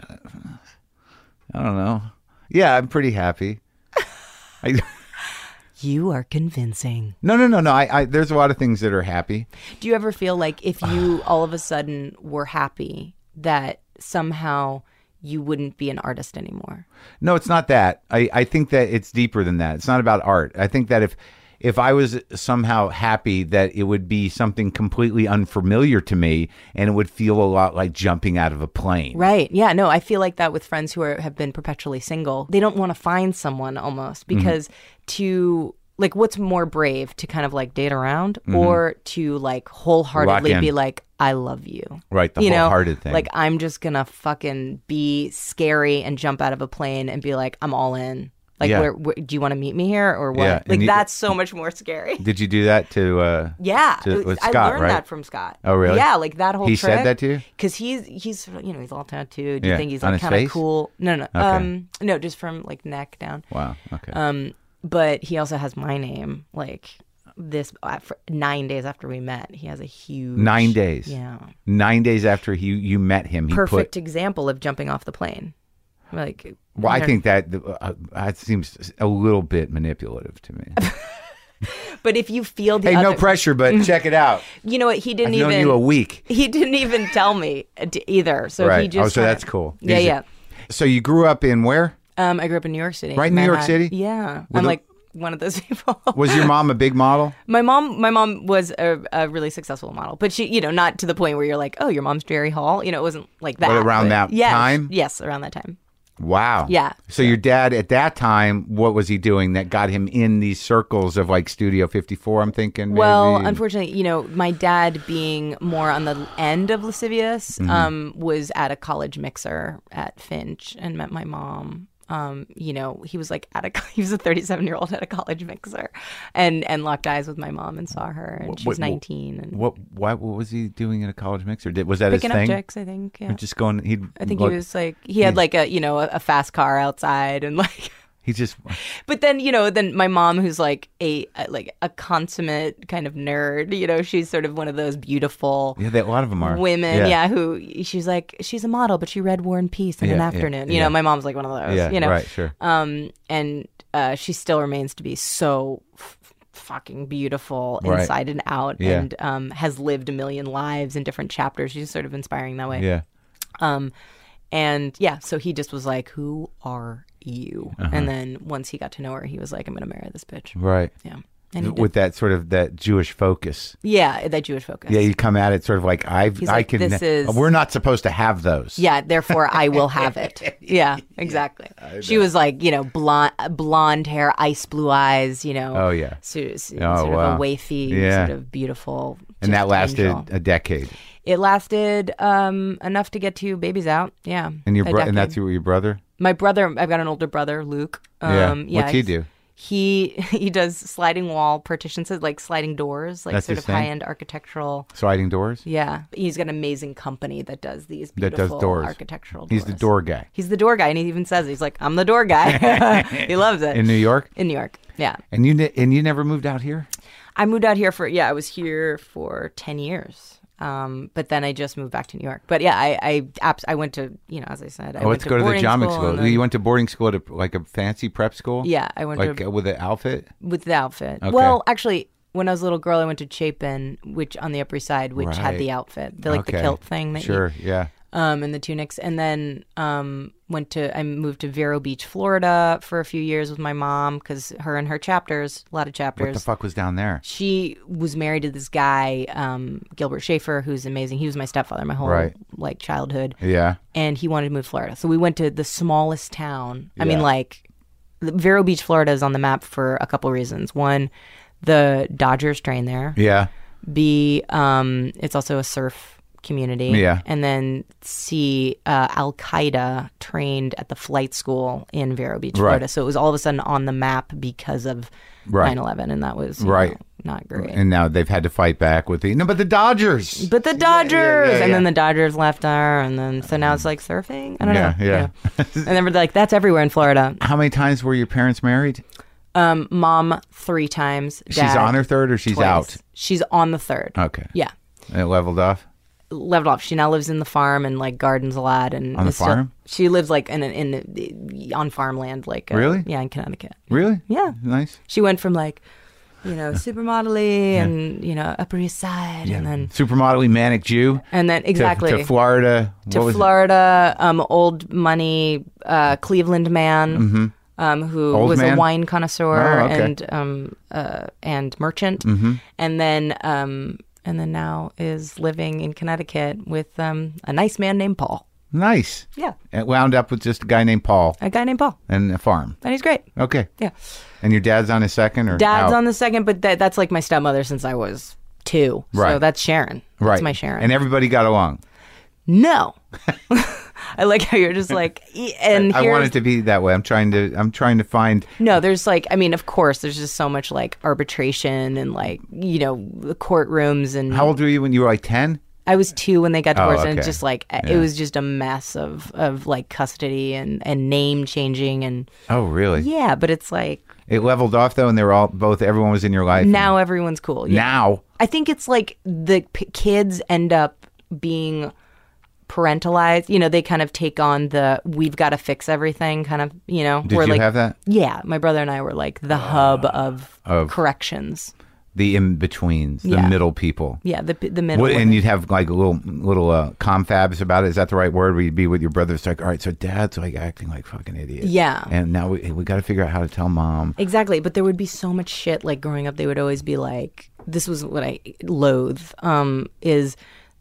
I don't know. Yeah, I'm pretty happy. I, You are convincing. no, no, no, no. I, I there's a lot of things that are happy. Do you ever feel like if you all of a sudden were happy that somehow you wouldn't be an artist anymore? No, it's not that. I, I think that it's deeper than that. It's not about art. I think that if if I was somehow happy that it would be something completely unfamiliar to me and it would feel a lot like jumping out of a plane. Right. Yeah. No, I feel like that with friends who are, have been perpetually single. They don't want to find someone almost because to like, what's more brave to kind of like date around or to like wholeheartedly Lock in. be like, I love you. Right, the you know, wholehearted thing. Like, I'm just going to fucking be scary and jump out of a plane and be like, I'm all in. Like, Yeah. where, where do you want to meet me here or what? Yeah, and Like, you- that's so much more scary. Did you do that to? Uh, Yeah, to- with I Scott, learned right? that from Scott. Oh, really? Yeah, like that whole He trip. said that to you? Because he's he's you know he's all tattooed. You Yeah. think he's On like his kind of face? cool? No, no, Okay. um, no, just from like neck down. wow. Okay. Um, but he also has my name. Like this uh, for nine days after we met, he has a huge Nine days. Yeah, Nine days after you you met him, he perfect put. example of jumping off the plane. Like, Well, I don't- think that uh, that seems a little bit manipulative to me. But if you feel the Hey, other, no pressure, but check it out. you know what? He I've didn't known even. you a week. He didn't even tell me d- either. So Right. he just. Oh, so kinda- that's cool. Yeah, He's a- yeah. So you grew up in where? Um, I grew up in New York City. Right in New York Manhattan. City? Yeah, With I'm a- like one of those people. Was your mom a big model? My mom, my mom was a, a really successful model, but she, you know, not to the point where you're like, oh, your mom's Jerry Hall. You know, it wasn't like that. But around that yes, time? Yes, around that time. Wow. Yeah. So your dad at that time, what was he doing that got him in these circles of like Studio fifty-four, I'm thinking? Maybe? Well, unfortunately, you know, my dad being more on the end of lascivious, Mm-hmm. um, was at a college mixer at Finch and met my mom. Um, you know, he was like at a he was a thirty-seven year old at a college mixer, and and locked eyes with my mom and saw her, and she was What- what- nineteen and What, what what was he doing at a college mixer? Did, was that picking his thing? up chicks. I think. Yeah. Or just going, he'd I think look- he was like he had like a you know a, a fast car outside and like. he just, But then, you know, then my mom, who's like a like a consummate kind of nerd, you know, she's sort of one of those beautiful yeah, they, a lot of them are. women, yeah. who she's like, she's a model, but she read War and Peace in Yeah, an yeah, afternoon. You yeah. know, my mom's like one of those, Yeah, you know. right, sure. Um, and uh, she still remains to be so f- fucking beautiful Right. inside and out, Yeah. and um, has lived a million lives in different chapters. She's sort of inspiring that way. Yeah. Um, and yeah, so he just was like, "Who are you?" Uh-huh. And then once he got to know her, he was like, "I'm gonna marry this bitch." Right. Yeah, and he did. With that sort of that Jewish focus. Yeah, that Jewish focus. Yeah, you come at it sort of like I've He's I like, can. "This is- We're not supposed to have those. Yeah, therefore I will have it. Yeah, exactly. She was like, you know, blonde, blonde hair, ice blue eyes, you know. Oh, yeah. So, so- Oh, sort wow. of a wafy, Yeah. sort of beautiful. And that just lasted angel. a decade. It lasted um, enough to get two babies out. Yeah. And your a bro- and that's decade. your, your brother. My brother. I've got an older brother, Luke. Um, yeah. What's he he's- do? He he does sliding wall partitions, like sliding doors, like That's sort his of thing? high end architectural. Sliding doors. Yeah, he's got an amazing company that does these That beautiful does doors. architectural. He's the doors. door guy He's the door guy, and he even says he's like, "I'm the door guy." He loves it in New York. in New York. Yeah, And you ne- and you never moved out here. I moved out here for yeah, I was here for ten years. Um, but then I just moved back to New York. But yeah, I I, abs- I went to you know as I said, I Oh, went let's to go to the boarding Jomic school. school. and then- You went to boarding school at a, like a fancy prep school. yeah, I went Like to uh, with an outfit. with the outfit. Okay. Well, actually, when I was a little girl, I went to Chapin, which on the Upper East Side, which Right. had the outfit, the like the Okay. kilt thing that you Sure. Yeah. um, and the tunics, and then um, went to I moved to Vero Beach, Florida, for a few years with my mom because her and her chapters, a lot of What chapters. the fuck was down there? She was married to this guy, um, Gilbert Schaefer, who's amazing. He was my stepfather my whole Right. like childhood, Yeah. and he wanted to move to Florida, so we went to the smallest town. I Yeah. mean, like the- Vero Beach, Florida, is on the map for a couple reasons. One, the Dodgers train there. Yeah. B, um, it's also a surf community. Yeah. And then C, uh, Al Qaeda trained at the flight school in Vero Beach, Right. Florida. So it was all of a sudden on the map because of Right. nine eleven, and that was you Right. know, not great. And now they've had to fight back with the no, but the Dodgers. but the Dodgers, yeah, and yeah. then the Dodgers left her, and then so now it's like surfing. I don't Yeah, know. yeah. and then we're like, that's everywhere in Florida. How many times were your parents married? Um, mom three times. She's dad on her third or she's twice. out? She's on the third. Okay. Yeah. It leveled off. Leveled off. She now lives in the farm and like gardens a lot. And On the is still- farm? she lives like in in, in on farmland, like uh, Really? yeah, in Connecticut. Really? Yeah. Nice. She went from like, you know, supermodel-y and you know Upper East Side, and then Supermodel manic Jew. and then to- exactly To, Florida. to What was it? Florida, um, old money, uh, Cleveland man, um, who Old was man? a wine connoisseur Oh, okay. and um, uh, and merchant, and then um, and then now is living in Connecticut with um, a nice man named Paul. Nice. Yeah, It wound up with just a guy named Paul a guy named Paul, and a farm. and he's great. Okay. Yeah, And your dad's on his second or dad's out? on the second, but that, that's like my stepmother since I was two. So Right. that's Sharon. That's right. my Sharon. And everybody got along. no. I like how you're just like, e- and I here's, want it to be that way. I'm trying to I'm trying to find no, there's like, I mean, of course, there's just so much like arbitration and like, you know, the courtrooms and How old were you when you were like ten? I was two when they got Oh, divorced, and okay. it's just like Yeah. it was just a mess of of like custody and and name changing and Oh, really? yeah, but it's like It leveled off though, and they were all both. Everyone was in your life. now everyone's cool. Yeah. Now, I think it's like the p- kids end up being parentalized. You know, they kind of take on the we've got to fix everything kind of, you know. Did we're you like, have that? Yeah. My brother and I were like the hub of, of- corrections. The in-betweens, the Yeah. middle people. Yeah, the the middle. What, and women. you'd have like little little uh, confabs about it. Is that the right word? Where you'd be with your brothers, like, all right, so dad's like acting like fucking idiot. Yeah. And now we we got to figure out how to tell mom. Exactly, but there would be so much shit. Like growing up, they would always be like, "This was what I loathe." Um, is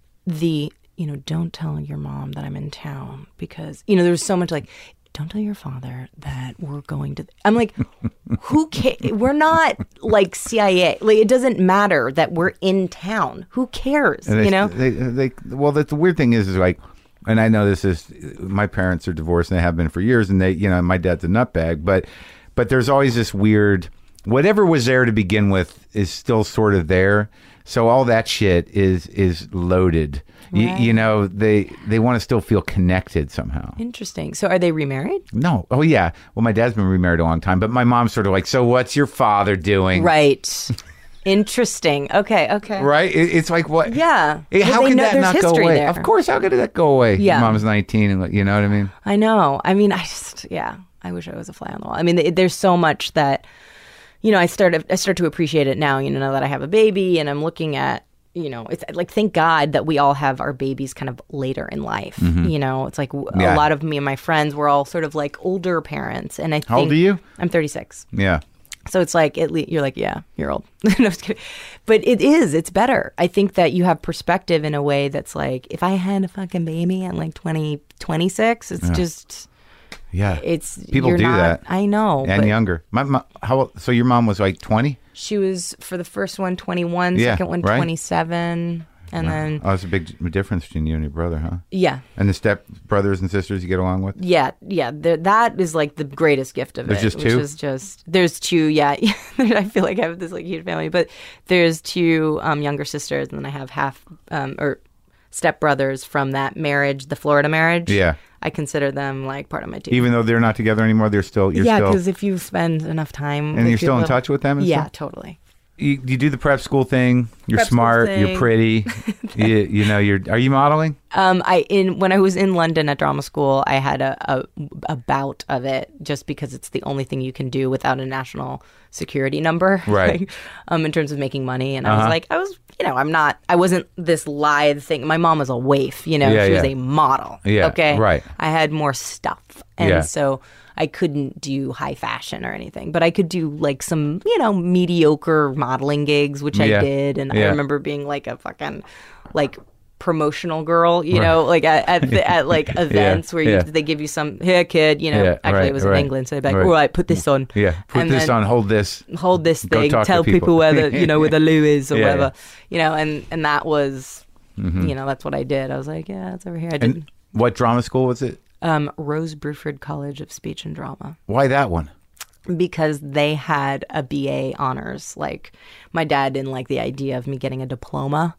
the you know, don't tell your mom that I'm in town because you know there was so much like. Don't tell your father that we're going to. I'm like, who cares? We're not like C I A. Like, it doesn't matter that we're in town. Who cares? And they, You know? they, they, well, the, the weird thing is, is like, and I know this is, my parents are divorced and they have been for years, and they, you know, my dad's a nutbag, but, but there's always this weird, whatever was there to begin with is still sort of there. So all that shit is is loaded. You, Right. you know, they they want to still feel connected somehow. Interesting. So, are they remarried? No. Oh, yeah. Well, my dad's been remarried a long time, but my mom's sort of like, so what's your father doing? Right. Interesting. Okay. Okay. Right? It, it's like, what? Yeah. Hey, how Well, they can know that there's not go history away? there. Of course, how could that go away? Yeah. Mom's nineteen, and you know what I mean? I know. I mean, I just, yeah. I wish I was a fly on the wall. I mean, th- there's so much that, you know, I started, I start to appreciate it now. You know, now that I have a baby, and I'm looking at, you know, it's like, thank God that we all have our babies kind of later in life. You know, it's like w- Yeah. a lot of me and my friends were all sort of like older parents, and I think How old are you? I'm thirty-six. Yeah. So it's like, at least you're like, yeah, you're old. No, I'm just kidding. But it is, it's better. I think that you have perspective in a way that's like, if I had a fucking baby at like twenty, twenty-six, it's just, Yeah. it's, People you're do not- that. I know. And but younger. My, my, how old- so your mom was like twenty? She was, for the first one, twenty-one, Yeah, second one, right. twenty-seven. And then, Oh, it's a big difference between you and your brother, huh? yeah. And the step brothers and sisters you get along with? Yeah, yeah, there, that is like the greatest gift of There's it. just which two? is just there's two. Yeah, I feel like I have this like huge family, but there's two um, younger sisters, and then I have half um, or stepbrothers from that marriage, the Florida marriage. Yeah. I consider them like part of my team. Even though they're not together anymore, they're still, you're yeah, still, because if you spend enough time, and with you're still in people- touch with them and Yeah, stuff? totally. You, you do the prep school thing. You're Prep school smart. You're thing. pretty. you, you know, you're, are you modeling? Um, I in when I was in London at drama school, I had a, a a bout of it just because it's the only thing you can do without a national security number, Right. like, um, in terms of making money. And I Uh-huh. was like, I was, you know, I'm not, I wasn't this lithe thing. My mom was a waif, you know, Yeah, she was yeah. a model. Yeah, okay, right. I had more stuff, and Yeah. so I couldn't do high fashion or anything, but I could do like some, you know, mediocre modeling gigs, which Yeah. I did. And Yeah. I remember being like a fucking like promotional girl, you know, like at at, the, at like events where you, yeah. they give you some, here kid, you know, Yeah, actually right, it was right, in England, so they'd be like, right. all right, put this on. Yeah. Put And this then on. Hold this. Hold this Go thing, talk to tell people. people where the, you know, where the loo is or Yeah, whatever, yeah. you know, and, and that was, you know, that's what I did. I was like, yeah, it's over here. I did And what drama school was it? um, Rose Bruford College of Speech and Drama. Why that one? Because they had a B A honors. Like, my dad didn't like the idea of me getting a diploma.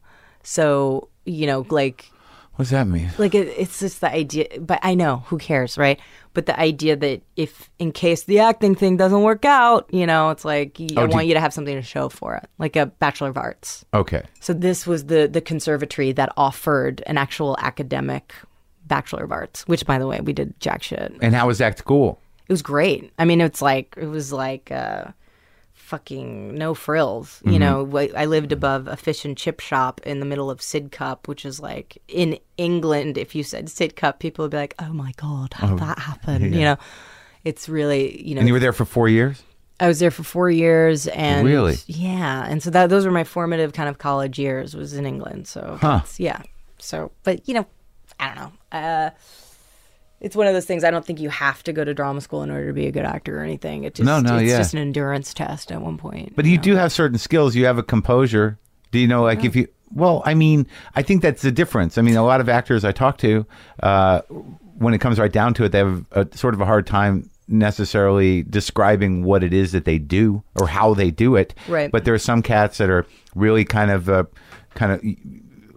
So, you know, like, What does that mean? like it, it's just the idea, but I know, who cares, right? But the idea that if, in case the acting thing doesn't work out, you know, it's like, I Oh, do- want you to have something to show for it, like a Bachelor of Arts. Okay. So this was the the conservatory that offered an actual academic Bachelor of Arts, which, by the way, we did jack shit. And how was that school? It was great. I mean, it's like, it was like uh, fucking no frills. You know, Wh- I lived above a fish and chip shop in the middle of Sidcup, which is like, in England, if you said Sidcup, people would be like, oh my God, how did that happen? You know, it's really, you know. And you were there for four years? I was there for four years, and Really? yeah, and so that those were my formative kind of college years. Was in England, so Huh. that's- yeah. So, but you know, I don't know. Uh, it's one of those things. I don't think you have to go to drama school in order to be a good actor or anything. It just, No, no, it's yeah. just an endurance test at one point. But you do have certain skills. You have a composure. Do you know, like, if you, well, I mean, I think that's the difference. I mean, a lot of actors I talk to, uh, when it comes right down to it, they have a sort of a hard time necessarily describing what it is that they do or how they do it. Right. But there are some cats that are really kind of, uh, kind of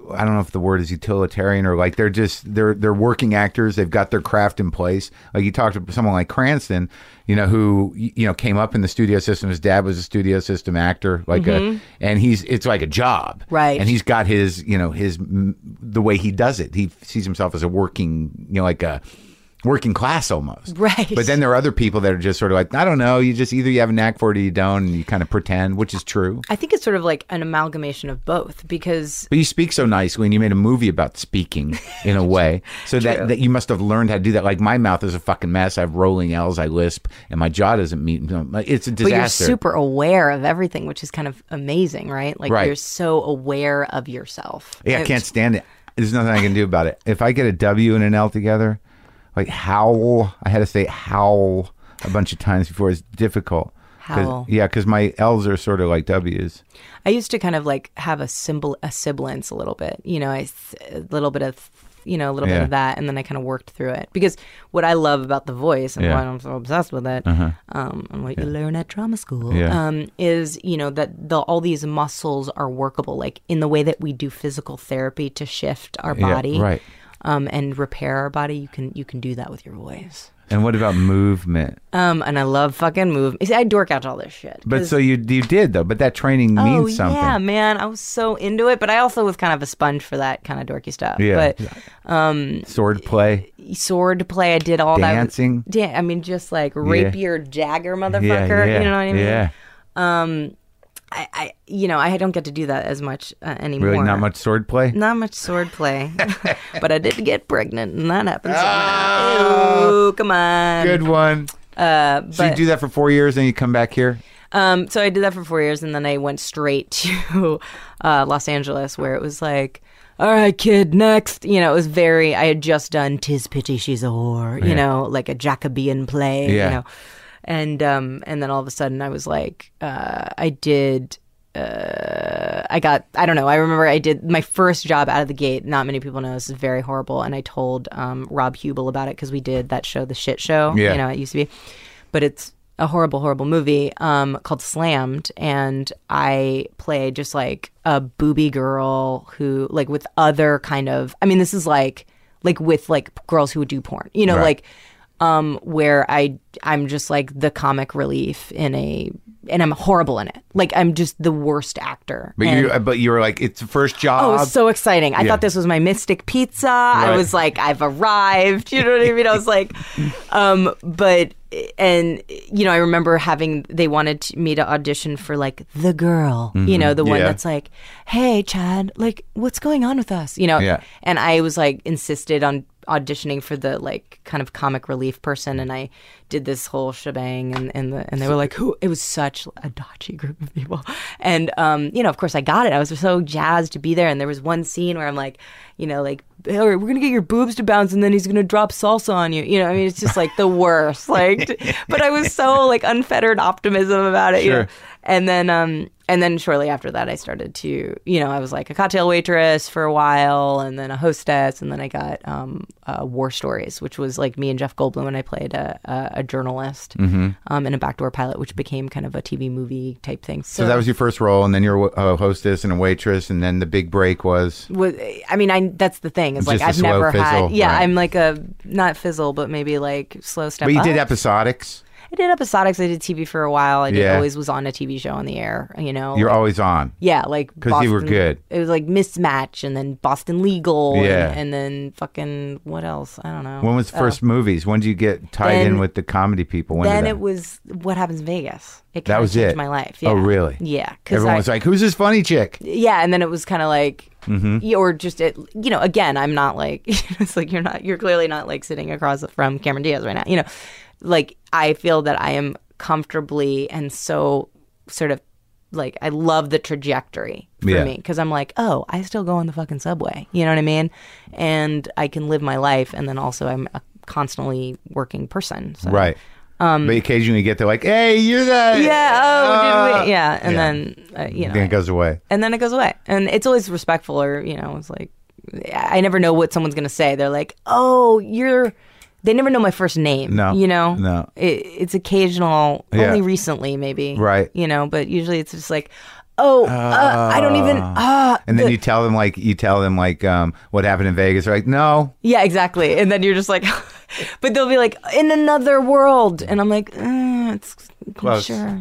I don't know if the word is utilitarian or like they're just they're they're working actors. They've got their craft in place. Like you talked to someone like Cranston, you know, who you know came up in the studio system. His dad was a studio system actor, like Mm-hmm. a, and he's it's like a job, Right. And he's got his you know his the way he does it. He sees himself as a working you know like a working class almost, Right. But then there are other people that are just sort of like I don't know. You just either you have a knack for it or you don't, and you kind of pretend, which is true. I think it's sort of like an amalgamation of both because But you speak so nicely, and you made a movie about speaking in a way, so that, that you must have learned how to do that. Like my mouth is a fucking mess. I have rolling L's, I lisp, and my jaw doesn't meet. It's a disaster. But you're super aware of everything, which is kind of amazing, right? Like Right. you're so aware of yourself. Yeah, I It's- can't stand it. There's nothing I can do about it. If I get a W and an L together, like howl, I had to say howl a bunch of times before. It's difficult. 'Cause- Howl. Yeah, because my L's are sort of like W's. I used to kind of like have a symbol, a sibilance a little bit, you know, I, a little bit of, you know, a little Yeah. bit of that. And then I kind of worked through it because what I love about the voice and Yeah. why I'm so obsessed with it, um, and what you learn at drama school, Yeah. um, is, you know, that the, all these muscles are workable, like in the way that we do physical therapy to shift our Yeah, body. right. Um, and repair our body, you can you can do that with your voice. And what about movement? Um, and I love fucking move. See, I dork out to all this shit. But 'cause- so you you did though. But that training oh means something. yeah, man, I was so into it. But I also was kind of a sponge for that kind of dorky stuff. Yeah. But um, Sword play. sword play, I did all Dancing? that. Yeah, I mean, just like rapier Jagger, motherfucker. Yeah, yeah, You know what I mean? Yeah. Um, I, I, you know, I don't get to do that as much uh, anymore. Really, not much sword play. Not much sword play, but I did get pregnant, and that happened. Oh. Ew, come on. Good one. Uh, but, So you do that for four years, then you come back here. Um, so I did that for four years, and then I went straight to uh, Los Angeles, where it was like, all right, kid, next. You know, it was very, I had just done Tis Pity She's a Whore, you Yeah. know, like a Jacobean play, Yeah. you know. And um, and then all of a sudden I was like, uh, I did, uh, I got, I don't know, I remember I did my first job out of the gate. Not many people know this is very horrible. And I told um, Rob Hubel about it because we did that show, The Shit Show, Yeah. you know, it used to be. But it's a horrible, horrible movie um, called Slammed. And I played just like a booby girl who, like, with other kind of, I mean, this is like, like with like girls who would do porn, you know, Right. like, um, where I, I'm just like the comic relief in a, and I'm horrible in it. Like, I'm just the worst actor. But And- you, but you were like, it's the first Oh, job. it was so exciting. I Yeah. thought this was my Mystic Pizza. I Right. was like, I've arrived. You know what I mean? I was like, um, but, and, you know, I remember having, they wanted to- me to audition for like the girl, you know, the one Yeah. that's like, hey, Chad, like, what's going on with us? You know? Yeah. And I was like, insisted on auditioning for the like kind of comic relief person, and I did this whole shebang, and and, the, and they were like, who? It was such a dodgy group of people, and um, you know, of course, I got it. I was so jazzed to be there, and there was one scene where I'm like, you know, like, hey, we're gonna get your boobs to bounce, and then he's gonna drop salsa on you. You know, I mean, it's just like the worst. Like, but I was so like unfettered optimism about it. You Sure. know? And then um, and then shortly after that, I started to, you know, I was like a cocktail waitress for a while, and then a hostess, and then I got um, uh, War Stories, which was like me and Jeff Goldblum, and I played a, a, a journalist Mm-hmm. um, in a backdoor pilot, which became kind of a T V movie type thing. So that was your first role, and then you're a hostess and a waitress, and then the big break was. was, I mean, I that's the thing is like Just a I've slow never fizzle, had, yeah, right. I'm like a not fizzle, but maybe like slow step. But you up. did episodics. I did episodics. I did T V for a while. I did Yeah. always was on a T V show on the air. You know, You're like- always on. yeah, like 'Cause you were Boston- good. It was like Mismatch, and then Boston Legal, Yeah. and, and then fucking what else? I don't know. When was the Oh. first movies? When did you get tied in Then- with the comedy people? When Then did that? it was What Happens in Vegas. It That kinda was changed it? my life. Oh, Yeah. really? Yeah, because Everyone was like, "Who's this funny chick?" yeah, and then it was kind of like, Mm-hmm. yeah, or just it, you know, again, I'm not like, it's like you're not, you're clearly not like sitting across from Cameron Diaz right now. You know, like I feel that I am comfortably and so sort of like I love the trajectory for Yeah. me because I'm like, oh, I still go on the fucking subway. You know what I mean? And I can live my life, and then also I'm a constantly working person. So. Right. Um, but occasionally you get there like, "Hey, you're that." Yeah. Oh, uh, did we? Yeah. And yeah. then uh, you know, Then it goes away. and then it goes away, and it's always respectful, or you know, it's like I never know what someone's gonna say. They're like, "Oh, you're." They never know my first name. No. You know. No. It, it's occasional. Yeah. Only recently, maybe. Right. You know, but usually it's just like, Oh, uh, I don't even. Uh, And then the- you tell them like you tell them like um, what happened in Vegas. They're like, no. Yeah, exactly. And then you're just like, but they'll be like, in another world. And I'm like, uh, it's Close. sure.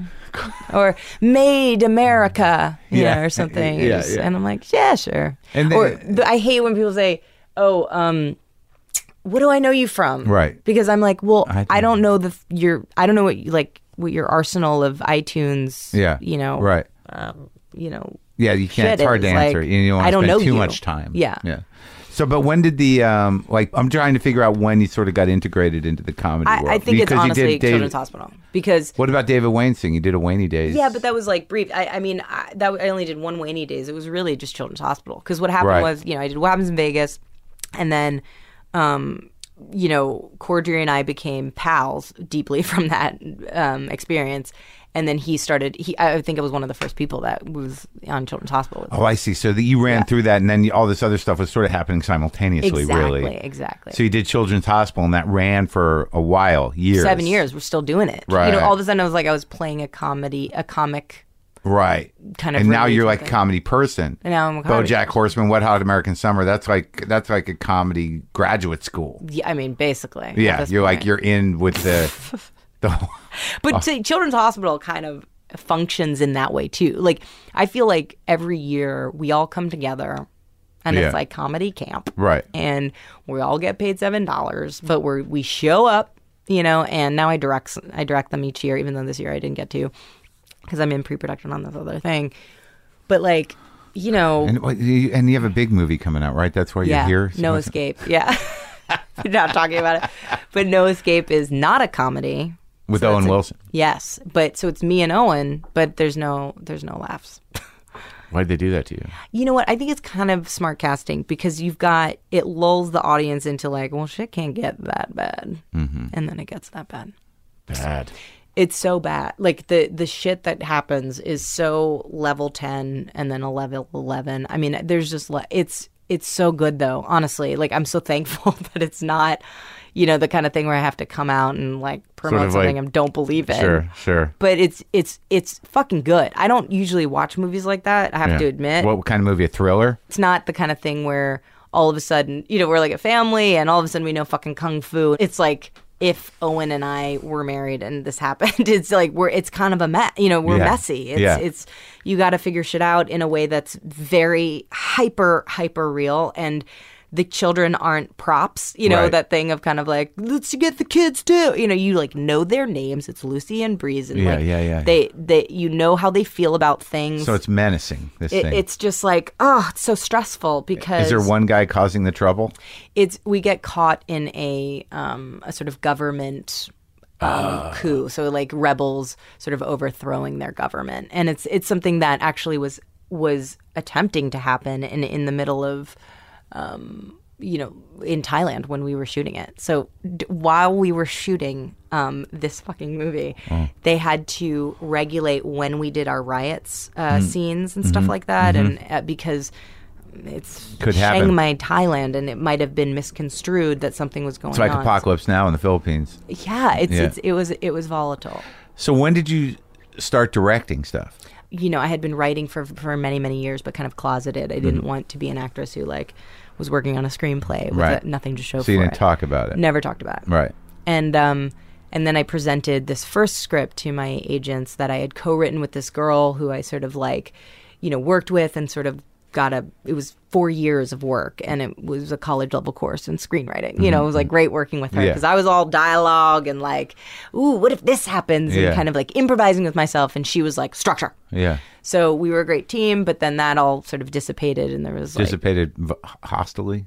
Or made America, you Yeah. know, or something. Yeah, It's- yeah. And I'm like, yeah, sure. And then- or the, I hate when people say, oh, um, what do I know you from? Right. Because I'm like, well, I I, don't- don't know the your I don't know what you, like what your arsenal of iTunes. Yeah. You know. Right. Um, you know. Yeah, you can't. shit It's hard to is, answer. like, you don't want I to don't spend know too you. much time. Yeah. Yeah. So, but when did the um like? I'm trying to figure out when you sort of got integrated into the comedy I, world. I think it's Because you honestly did David- Children's Hospital because. What about David Wayne's thing? You did a Wayne Days. Yeah, but that was like brief. I, I mean, I, that I only did one Wayne Days. It was really just Children's Hospital because what happened Right. was, you know, I did What Happens in Vegas, and then, um, you know, Cordry and I became pals deeply from that um, experience, and then he started. He, I think it was one of the first people that was on Children's Hospital. Oh, I see. So that you ran Yeah. through that, and then you, all this other stuff was sort of happening simultaneously. exactly, Really. exactly. So you did Children's Hospital, and that ran for a while, years. Seven years. We're still doing it. Right. You know, all of a sudden, I was like, I was playing a comedy, a comic. Right. Kind of And now relief you're of like a it. comedy person. And now I'm a comedy BoJack person. Horseman, Wet Hot American Summer. That's like that's like a comedy graduate school. Yeah, I mean, basically. at Yeah, this you're like point. you're in with the the. But see, Children's Hospital kind of functions in that way too. Like I feel like every year we all come together, and Yeah. it's like comedy camp, Right. And we all get paid seven dollars, but we are we show up, you know. And now I direct I direct them each year, even though this year I didn't get to because I'm in pre-production on this other thing. But like, you know, And what- you and you have a big movie coming out, right? That's why yeah, you're here. No So- Escape, yeah. We're not talking about it, but No Escape is not a comedy. with So Owen it's a- Wilson. Yes, but so it's me and Owen, but there's no there's no laughs. Why'd they do that to you? You know what? I think it's kind of smart casting because you've got it lulls the audience into like, well, shit can't get that bad, mm-hmm. and then it gets that bad. Bad. It's so bad. Like the the shit that happens is so level ten and then a level eleven. I mean, there's just le- it's it's so good though. Honestly, like I'm so thankful that it's not, you know, the kind of thing where I have to come out and like promote Sort of something like- and don't believe it. Sure, sure. But it's it's it's fucking good. I don't usually watch movies like that. I have Yeah. to admit, What kind of movie? A thriller? it's not the kind of thing where all of a sudden, you know, we're like a family and all of a sudden we know fucking kung fu. It's like if Owen and I were married and this happened, it's like we're it's kind of a mess. You know, we're Yeah. messy. It's Yeah. it's you got to figure shit out in a way that's very hyper hyper real and. The children aren't props, you know, Right. that thing of kind of like, let's get the kids too. You know, you like know their names. It's Lucy and Breeze. And Yeah, like, yeah, yeah. They, they, you know how they feel about things. So it's menacing. This It, thing. it's just like, oh, it's so stressful because Is there one guy causing the trouble? it's we get caught in a um, a sort of government um, coup. So like rebels sort of overthrowing their government, and it's it's something that actually was was attempting to happen in in the middle of. Um, you know, in Thailand when we were shooting it. So d- while we were shooting um, this fucking movie, they had to regulate when we did our riots uh, scenes and stuff like that, and uh, because it's Could Chiang happen. Mai, Thailand, and it might have been misconstrued that something was going It's like on. Apocalypse Now in the Philippines. Yeah, it's, Yeah. it's it was it was volatile. So when did you start directing stuff? You know, I had been writing for for many many years, but kind of closeted. I Mm-hmm. didn't want to be an actress who like was working on a screenplay with Right. uh, nothing to show So for you didn't it. talk about it. Never talked about it. Right. And um, and then I presented this first script to my agents that I had co-written with this girl who I sort of like, you know, worked with and sort of got a. It was four years of work, and it was a college level course in screenwriting. You know, it was like great working with her Yeah. because I was all dialogue and like, ooh, what if this happens? Yeah. And kind of like improvising with myself, and she was like structure. Yeah. So we were a great team, but then that all sort of dissipated, and there was like Dissipated v- hostilely.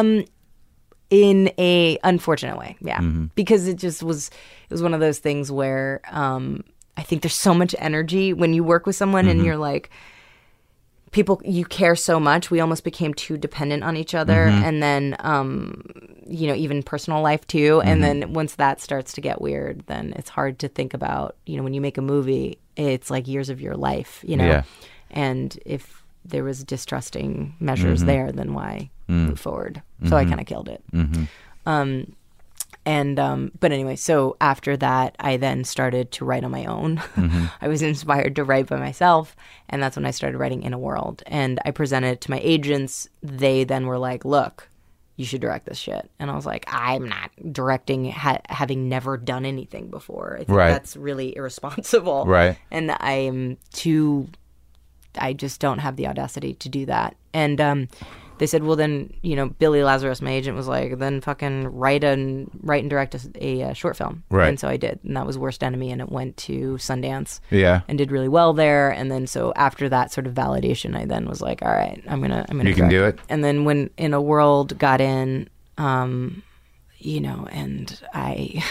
in a unfortunate way, yeah, Mm-hmm. because it just was it was one of those things where um I think there's so much energy when you work with someone Mm-hmm. and you're like people you care so much. We almost became too dependent on each other, Mm-hmm. and then um you know, even personal life too, and Mm-hmm. then once that starts to get weird, then it's hard to think about, you know, when you make a movie, it's like years of your life, you know. Yeah. And if there was distrusting measures Mm-hmm. there, then why Mm. move forward? So I kind of killed it. Um, And um, but anyway, so after that, I then started to write on my own. Mm-hmm. I was inspired to write by myself, and that's when I started writing In a World. And I presented it to my agents. They then were like, "Look, you should direct this shit." And I was like, "I'm not directing, ha- having never done anything before. I think Right. that's really irresponsible. Right. And I am too. I just don't have the audacity to do that." And um, they said, well, then, you know, Billy Lazarus, my agent, was like, then fucking write and write and direct a, a, uh short film. Right. And so I did. And that was Worst Enemy. And it went to Sundance. Yeah. And did really well there. And then so after that sort of validation, I then was like, all right, I'm going to, I'm going to You can do it. And then when In a World got in, um, you know, and I,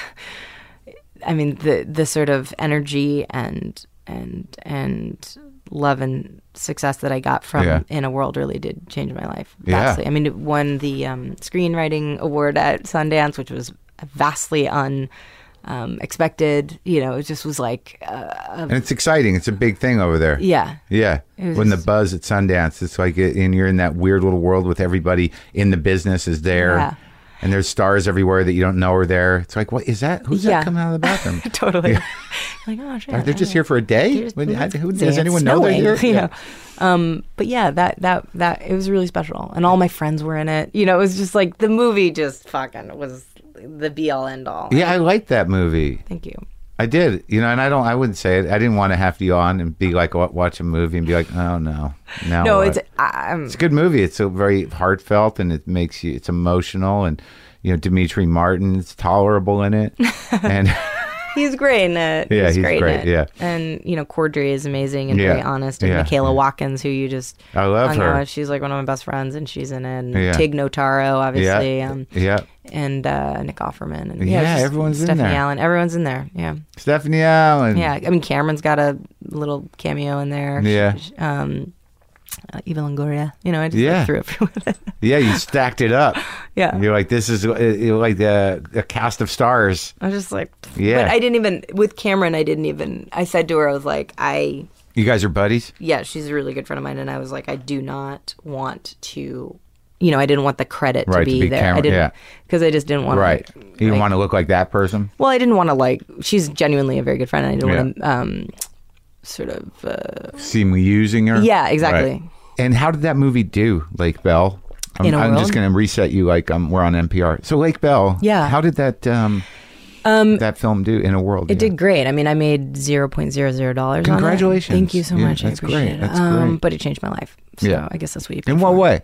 I mean, the, the sort of energy and, and, and, love and success that I got from Yeah. In a World really did change my life Yeah. vastly. I mean, it won the um, screenwriting award at Sundance, which was vastly un um, expected. You know, it just was like, uh, And it's exciting. It's a big thing over there. yeah, Yeah. It was When the just- buzz at Sundance, it's like, it- and you're in that weird little world with everybody in the business is there. Yeah. And there's stars everywhere that you don't know are there. It's like, what is that? Who's Yeah. that coming out of the bathroom? totally. Like, oh shit, Are they just here for a day? Here's- When- let's who- say does it's anyone know they're snowing, here? You Yeah. know? Um, but yeah, that that that it was really special, and all my friends were in it. You know, it was just like the movie just fucking was the be all end all. Yeah, I liked that movie. Thank you. I did, you know, and I don't, I wouldn't say it. I didn't want to have you on and be like, wa- watch a movie and be like, oh no, now No, what? it's I'm, It's a good movie. It's so very heartfelt and it makes you, it's emotional, and you know, Dimitri Martin's tolerable in it, and he's great in it. Yeah, he's great, great, in it. yeah. And you know, Cordray is amazing and Yeah, very honest. And yeah, Michaela yeah. Watkins, who you just I love hung her. out with, she's like one of my best friends, and she's in it. And Yeah. Tig Notaro, obviously. yeah, Um, yeah, and uh, Nick Offerman. And Yeah, it's just everyone's in Stephanie there. Allen. Everyone's in there. Yeah. Stephanie Allen. Yeah. I mean, Cameron's got a little cameo in there. Yeah. Um, uh, Eva Longoria. You know, I just Yeah. like, threw everyone in. yeah, you stacked it up. Yeah. You're like, this is uh, you're like the a cast of stars. I was just like, Yeah. But I didn't even, with Cameron, I didn't even, I said to her, I was like, I, You guys are buddies. yeah, she's a really good friend of mine. And I was like, I do not want to, you know, I didn't want the credit Right, to to be, be there. Cameron, I didn't, yeah. because I just didn't want Right. to. You didn't want to look like that person. Well, I didn't want to, like, she's genuinely a very good friend. And I didn't Yeah. want to, um, sort of, uh, See me using her. yeah, exactly. Right. And how did that movie do, Lake Bell? I'm, In a I'm World? just going to reset you like um, we're on N P R. So Lake Bell. Yeah. How did that um, Um, that film do in a world? It yeah. did great. I mean, I made zero point zero zero dollars. Congratulations. Thank you so Yeah, much. that's I appreciate great. it. That's um, great. But it changed my life. So Yeah. I guess that's what you. pay In what for. way?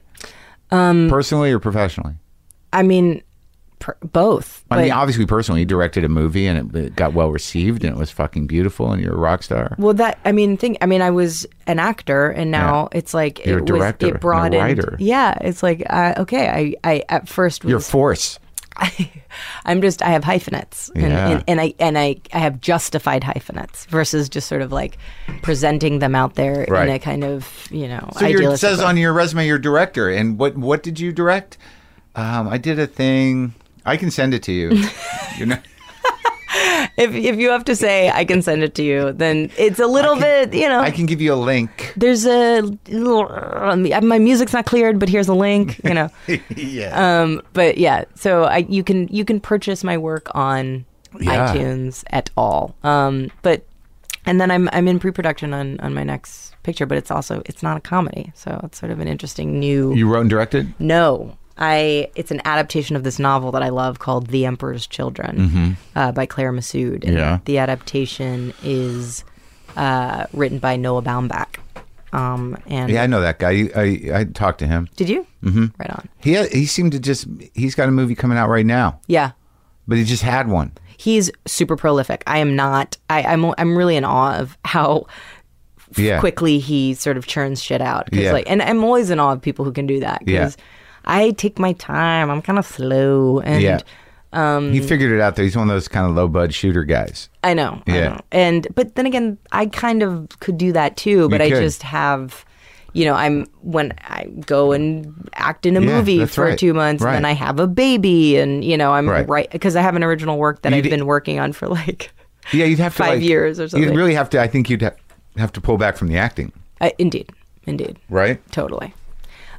Um, Personally or professionally? I mean, per, both. I but- mean, obviously, personally, you directed a movie and it, it got well received and it was fucking beautiful and you're a rock star. Well, that I mean, think. I mean, I was an actor, and now it's like You're a it director was. and It a broadened. writer. Yeah, it's like uh, okay. I, I at first was. You're a force. I, I'm just. I have hyphenates, and, Yeah. and, and I and I, I have justified hyphenates versus just sort of like presenting them out there Right. in a kind of you know. So your, it idealistic says way. on your resume you're a director. And what what did you direct? Um, I did a thing. I can send it to you. you know. If if you have to say I can send it to you, then it's a little bit, you know. I can give you a link. There's a little. Uh, my music's not cleared, but here's a link. You know. yeah. um. But yeah. So I you can you can purchase my work on Yeah. iTunes at all. Um. But and then I'm I'm in pre-production on on my next picture, but it's also it's not a comedy, so it's sort of an interesting new. You wrote and directed? No. I it's an adaptation of this novel that I love called The Emperor's Children uh, by Claire Massoud. And Yeah. the adaptation is uh, written by Noah Baumbach. Um, and Yeah, I know that guy. I, I, I talked to him. did you? Mm-hmm. Right on. He he seemed to just, he's got a movie coming out right now, Yeah. but he just had one. He's super prolific. I am not. I, I'm. I'm really in awe of how Yeah. quickly he sort of churns shit out. 'Cause, Yeah. Like, and I'm always in awe of people who can do that. Yeah. Because I take my time. I'm kind of slow, and Yeah. He figured it out though. He's one of those kind of low bud shooter guys. I know. I Yeah. know. And but then again, I kind of could do that too. But I could. just have. You know, I'm when I go and act in a Yeah, movie that's for right. two months, Right. and then I have a baby, and you know, I'm Right. right because I have an original work that You I've d- been working on for like Yeah, you'd have to Five like, years or something. You'd really have to. I think you'd have, have to pull back from the acting, Uh, indeed, indeed, right? totally.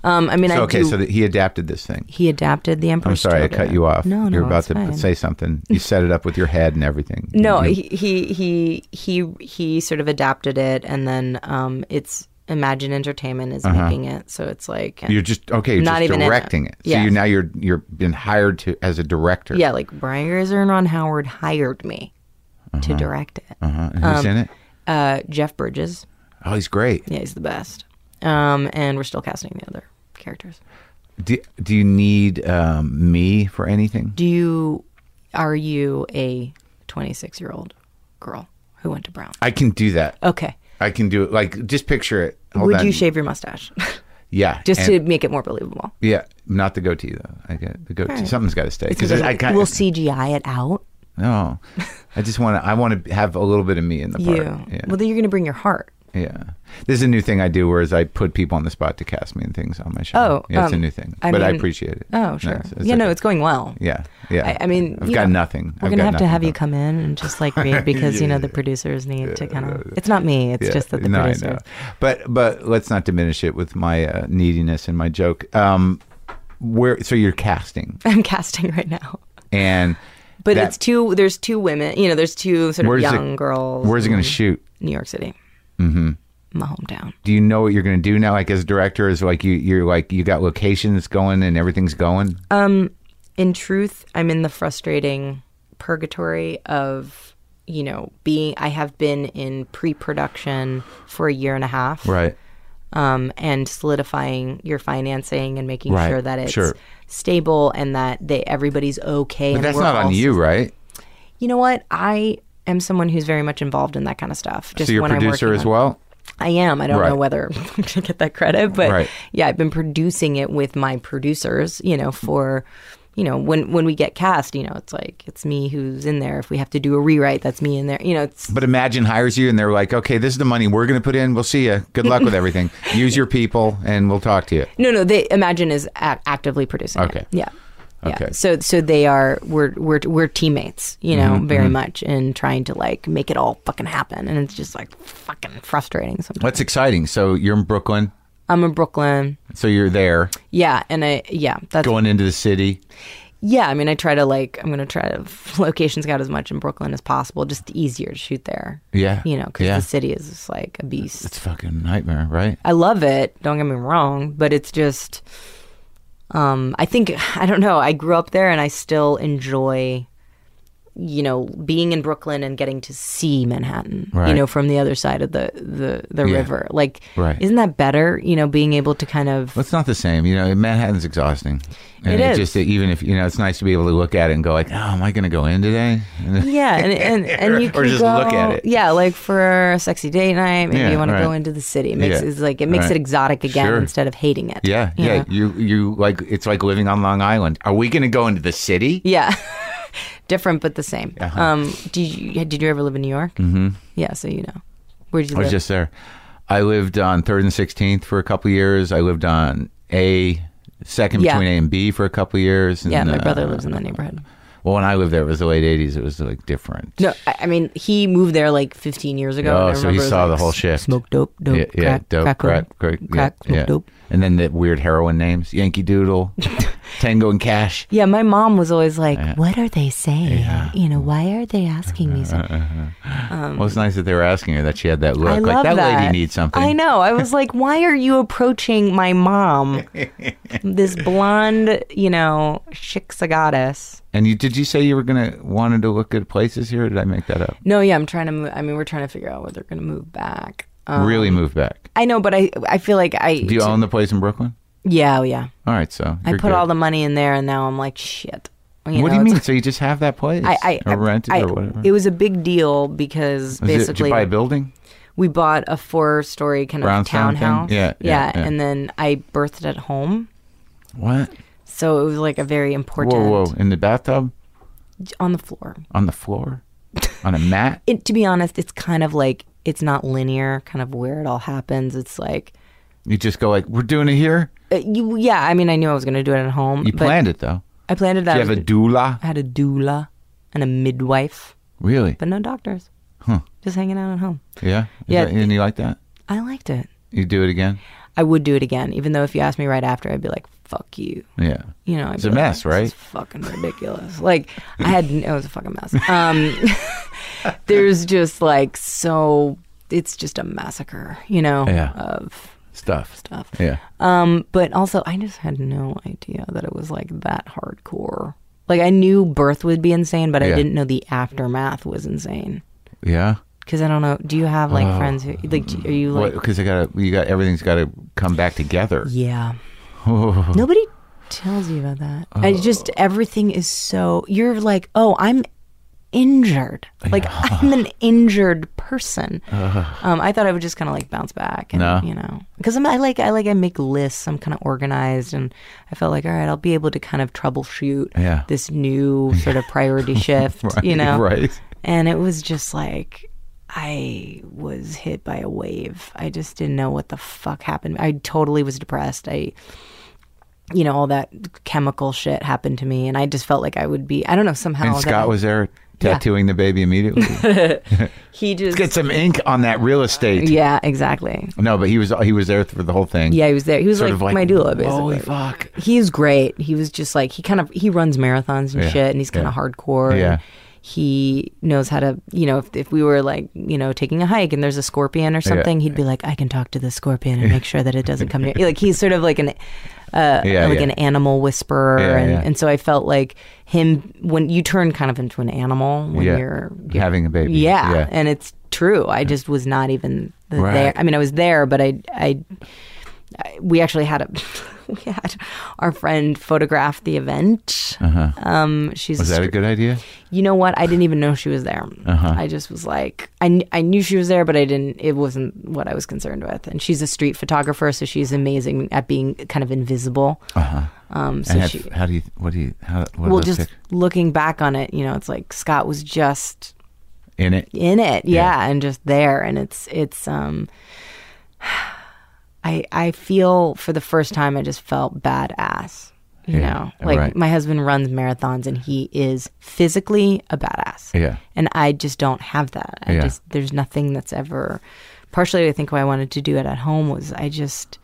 Um, I mean, So, I okay, do, so that he adapted this thing. he adapted the Emperor's I'm sorry, I Children. cut you off. No, no, You're about it's to fine. say something. You set it up with your head and everything. No, You- he, he he he he sort of adapted it, and then um, it's Imagine Entertainment is making it, so it's like You're just okay. You're Not just even in it. directing it. So Yeah. you now you're you're been hired to as a director. yeah, like Brian Grazer and Ron Howard hired me to direct it. Uh-huh. And who's Um, in it? Uh, Jeff Bridges, Oh, he's great. yeah, he's the best. Um, and we're still casting the other characters. Do, do you need um, me for anything? Do you are you a twenty-six year old girl who went to Brown? I can do that. Okay. I can do it. Like, just picture it. Hold Would on. you shave your mustache Yeah. just and- to make it more believable? Yeah, not the goatee though. I get the goatee. Right. Something's got to stay Because I got. we'll C G I it out. No, I just want to. I want to have a little bit of me in the part. You. Yeah. Well, then you're going to bring your heart. Yeah. This is a new thing I do, whereas I put people on the spot to cast me and things on my show. Oh, yeah, it's a um, new thing, I but I mean- appreciate it. Oh, sure. No, it's- it's yeah, no, okay. it's going well. Yeah, yeah. I, I mean, I've you got know, nothing. We're I've gonna got have to nothing have you but- come in and just like read because you know the producers need to kind of. It's not me. It's Yeah, just that the no, I producers. know. But but let's not diminish it with my uh, neediness and my joke. Um, where so you're casting I'm casting right now, and but that- it's two. There's two women. You know, there's two sort of Where's it- young girls. where's it going in to shoot? New York City. Mm-hmm. My hometown. Do you know what you're going to do now? Like as a director, is like you you're like you got locations going and everything's going. Um, in truth, I'm in the frustrating purgatory of, you know, being, I have been in pre-production for a year and a half. Right. Um, and solidifying your financing and making Right, sure that it's sure. stable and that they everybody's okay. But and that's we're not all on you, right? You know what? I am someone who's very much involved in that kind of stuff. Just So you're a when I'm producer working as on- well. I am. I don't Right. know whether I'm going to get that credit, but Right. yeah, I've been producing it with my producers, you know, for, you know, when, when we get cast, you know, it's like, it's me who's in there. If we have to do a rewrite, that's me in there. You know, it's, But Imagine hires you and they're like, okay, this is the money we're going to put in. We'll see you. Good luck with everything. Use your people and we'll talk to you. no, no, they Imagine is a- actively producing Okay. it. Yeah. Yeah. Okay. So, so they are, we're, we're, we're teammates, you know, Mm-hmm, very much in trying to like make it all fucking happen. And it's just like fucking frustrating sometimes. What's exciting? So you're in Brooklyn. I'm in Brooklyn. So you're there Yeah. And I, yeah, that's, going into the city. yeah. I mean, I try to like, I'm going to try to location scout as much in Brooklyn as possible, just easier to shoot there. Yeah. You know, because Yeah. the city is just like a beast. It's a fucking nightmare, right? I love it. Don't get me wrong, but it's just, um, I think, I don't know. I grew up there and I still enjoy, you know, being in Brooklyn and getting to see Manhattan, Right. you know, from the other side of the, the, the Yeah. river. Like, Right. isn't that better? You know, being able to kind of, Well, it's not the same. You know, Manhattan's exhausting. And It is. just even if, you know, it's nice to be able to look at it and go like, oh, am I going to go in today? yeah. And, and, and you Or can just go, look at it. Yeah. Like for a sexy date night, maybe Yeah, you want to go right. into the city. It makes Yeah, it's like, it makes right. it exotic again Sure. instead of hating it. Yeah, you yeah. know? You you like it's like living on Long Island. Are we going to go into the city? Yeah. Different, but the same. Uh-huh. Um, did you did you ever live in New York? Mm-hmm. Yeah, so you know. Where did you I was live? just there. I lived on Third and Sixteenth for a couple of years. I lived on A, second Yeah. between A and B for a couple of years. And, yeah, my brother uh, lives in that neighborhood. Well, when I lived there, it was the late eighties. It was like different. No, I, I mean he moved there like fifteen years ago. Oh, and I so he remember it was saw like, the whole shift. Smoke dope, dope, yeah, yeah, crack, dope, crack, crack, crack, crack, yeah, smoke yeah. dope. And then the weird heroin names: Yankee Doodle, Tango and Cash. Yeah, my mom was always like, Yeah. "What are they saying? Yeah. You know, why are they asking me something?" Well, it's nice that they were asking her that she had that look. I like love that, that. lady needs something. I know. I was like, "Why are you approaching my mom, this blonde, you know, shiksa goddess?" And you did you say you were gonna wanted to look at places here? Or did I make that up? No, yeah, I'm trying to move. I mean, we're trying to figure out whether they're going to move back. Um, really move back. I know, but I I feel like I. Do you own the place in Brooklyn? Yeah, oh, yeah. All right, so I you're put good. all the money in there, and now I'm like, shit. You what know, do you mean? it's- So you just have that place, I, I, or rent it, I- or whatever? It was a big deal because Was it- did basically you buy a building? we bought a four-story kind of Brownstone thing? townhouse. Yeah, yeah, yeah. and then I birthed at home, What? so it was like a very important. Whoa, whoa! In the bathtub, On the floor. on the floor, on a mat. It, to be honest, it's kind of like it's not linear, kind of where it all happens. It's like, You just go like, "We're doing it here." uh, you, yeah. I mean, I knew I was going to do it at home. You but planned it though. I planned it. Do I you have was a doula? I had a doula and a midwife, Really? but no doctors. Huh? Just hanging out at home. Yeah. Is Yeah. that- and you like that? I liked it. You do it again? I would do it again, even though if you asked me right after, I'd be like, fuck you. Yeah. You know, I'd It's be a like, mess, this right? is fucking ridiculous. Like, I had, it was a fucking mess. Um, there's just like, so, it's just a massacre, you know, Yeah. of Stuff. stuff. Yeah. Um, but also, I just had no idea that it was like that hardcore. Like, I knew birth would be insane, but I Yeah. didn't know the aftermath was insane. Yeah. Because I don't know. Do you have like friends who like? Are you like? Because I got you got everything's got to come back together. Yeah. Nobody tells you about that. I just everything is so. You're like, oh, I'm injured. Like I'm an injured person. Um, I thought I would just kind of like bounce back, and No. you know, because I'm I like I like I make lists. I'm kind of organized, and I felt like all right, I'll be able to kind of troubleshoot Yeah. this new sort of priority shift. Right, you know, right. And it was just like. I was hit by a wave. I just didn't know what the fuck happened. I totally was depressed. I, you know, all that chemical shit happened to me, and I just felt like I would be. I don't know somehow. And that Scott I- was there tattooing the baby immediately. He just Get some ink on that real estate. Yeah, exactly. No, but he was he was there for the whole thing. Yeah, he was there. He was Sort like, of like, my doula, basically. holy fuck. He was great. He was just like he kind of he runs marathons and Yeah, shit, and he's kind yeah. of hardcore. and Yeah. He knows how to, you know, if, if we were like, you know, taking a hike and there's a scorpion or something, he'd be like, I can talk to the scorpion and make sure that it doesn't come near. Like he's sort of like an, uh, Yeah, like yeah. an animal whisperer, Yeah, and, yeah. and so I felt like him when you turn kind of into an animal when Yeah. you're, you're Having a baby. Yeah, Yeah. and it's true. I just was not even the, Right. there. I mean, I was there, but I, I, I we actually had a. We had our friend photograph the event. Uh-huh. Um, she's Was that a good idea? You know what? I didn't even know she was there. Uh-huh. I just was like, I, kn- I knew she was there, but I didn't. It wasn't what I was concerned with. And she's a street photographer, so she's amazing at being kind of invisible. Uh-huh. Um, so and have, she, how do you what do you how what well, are those just pic- looking back on it, you know, it's like Scott was just in it? in it, yeah, Yeah. and just there, and it's it's um. I I feel for the first time I just felt badass. You Yeah, know, like right. my husband runs marathons and he is physically a badass. Yeah. And I just don't have that. I Yeah. just there's nothing that's ever. Partially, I think why I wanted to do it at home was I just,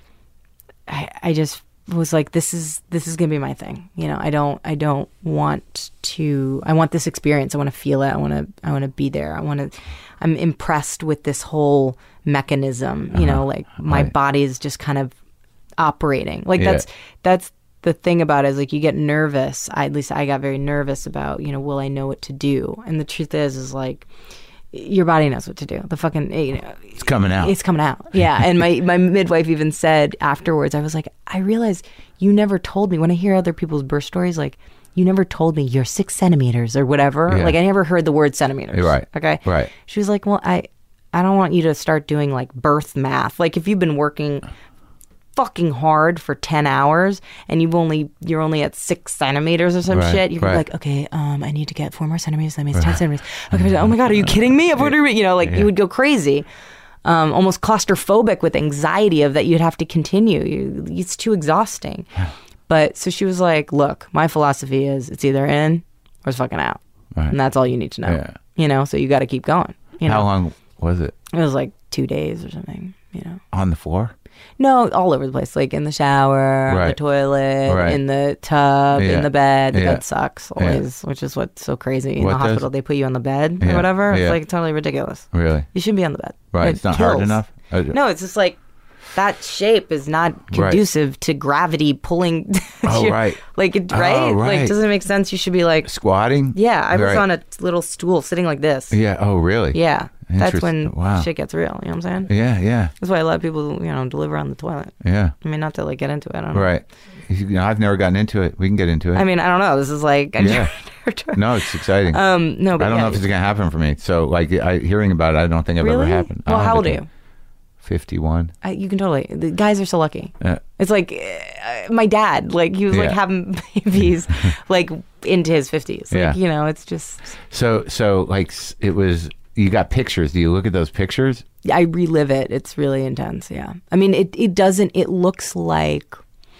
I I just was like this is this is gonna be my thing. You know, I don't I don't want to. I want this experience. I want to feel it. I want to I want to be there. I want to. I'm impressed with this whole mechanism. You know, like my Right. body is just kind of operating. Like Yeah. that's that's the thing about it is like you get nervous. I, at least I got very nervous about, you know, will I know what to do? And the truth is, is like your body knows what to do. The fucking, you know, It's coming out. it's coming out. Yeah. And my, my midwife even said afterwards, I was like, I realized you never told me when I hear other people's birth stories, like you never told me you're six centimeters or whatever. Yeah. Like I never heard the word centimeters. Right. Okay. Right. She was like, well, I, I don't want you to start doing like birth math. Like if you've been working fucking hard for ten hours and you've only you're only at six centimeters or some Right, shit, you're right. like, okay, um I need to get four more centimeters, that means ten centimeters. Okay, oh my god, are you kidding me? What are we, you know, like Yeah. you would go crazy, um almost claustrophobic with anxiety of that you'd have to continue. You, it's too exhausting. But so she was like, look, my philosophy is it's either in or it's fucking out. Right. And that's all you need to know. Yeah. You know, so you got to keep going. You know, How long was it? it was like two days or something, you know. On the floor? No, all over the place, like in the shower, on the Right. toilet, Right. in the tub, Yeah. in the bed. The Yeah. bed sucks always, which is what's so crazy. In What the does? hospital, they put you on the bed Yeah. or whatever. It's Yeah. like totally ridiculous. Really? You shouldn't be on the bed. Right. It It's not hard kills. enough? Uh, No, it's just like that shape is not Right. conducive to gravity pulling. Oh, you- right. Like, it, Oh, right? Like, right. doesn't it make sense? You should be like, Squatting? yeah, I was Right. on a little stool sitting like this. Yeah. Oh, really? Yeah. That's when Interesting. Wow. shit gets real. You know what I'm saying? Yeah, yeah, That's why a lot of people, you know, deliver on the toilet. yeah. I mean, not to like get into it. I don't know. Right. You know, I've never gotten into it. We can get into it. I mean, I don't know. This is like, I Yeah. never tried. no, it's exciting. Um, no, but I don't yeah. know if it's going to happen for me. So, like, I, hearing about it, I don't think I've Really? ever happened. I Well, don't how old are think- you? fifty-one. I, you can totally. The guys are so lucky. Yeah. It's like uh, my dad. Like he was like Yeah. having babies, like into his fifties. Like, Yeah. you know, it's just. So, so like, s- it was, you got pictures. Do you look at those pictures? I relive it. It's really intense. Yeah. I mean, it it doesn't. It looks like.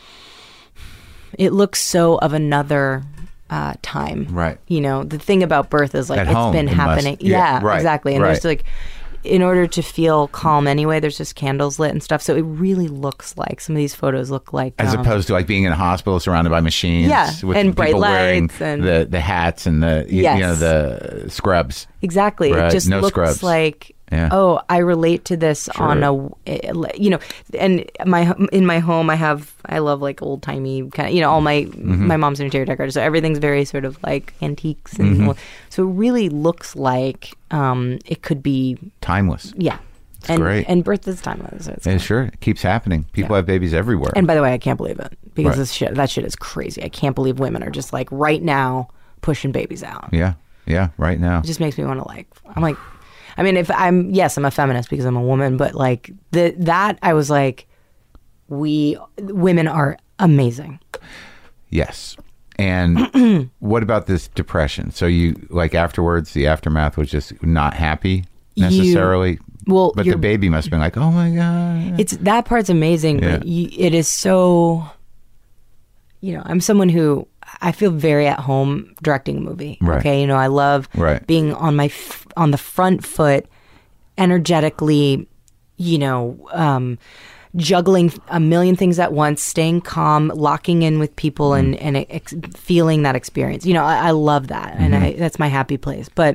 It looks so of another uh, time. Right. You know, the thing about birth is like At it's home, been it must- happening. yeah, Yeah, right, exactly. And there's right. like, in order to feel calm anyway, there's just candles lit and stuff. So it really looks like some of these photos look like As um, opposed to like being in a hospital surrounded by machines. Yeah, with and bright people wearing lights and- the, the hats and the, you, Yes. you know, the scrubs. exactly. Right, It just no looks scrubs. like. Yeah. Oh, I relate to this on a, you know, and my in my home I have I love like old timey kind of, you know, all my Mm-hmm. my mom's an interior decorator, so everything's very sort of like antiques and Mm-hmm. old- so it really looks like um it could be Timeless. yeah, and great. and birth is timeless. So it's Yeah, fine. sure. It keeps happening. People Yeah. have babies everywhere. And by the way, I can't believe it because Right. this shit that shit is crazy. I can't believe women are just like right now pushing babies out. yeah. Yeah. Right now. It just makes me want to like I'm like I mean if I'm yes I'm a feminist because I'm a woman, but like the that I was like we women are amazing. Yes. And what about this depression? So you like afterwards, the aftermath was just not happy necessarily. Well, but you're- the baby must have been like, oh my God. It's that part's amazing, but Yeah. you, it is so you know, I'm someone who I feel very at home directing a movie. Right. Okay, you know, I love Right. being on my f- on the front foot, energetically, you know, um, juggling a million things at once, staying calm, locking in with people, and and ex- feeling that experience. You know, I, I love that, and I, that's my happy place. But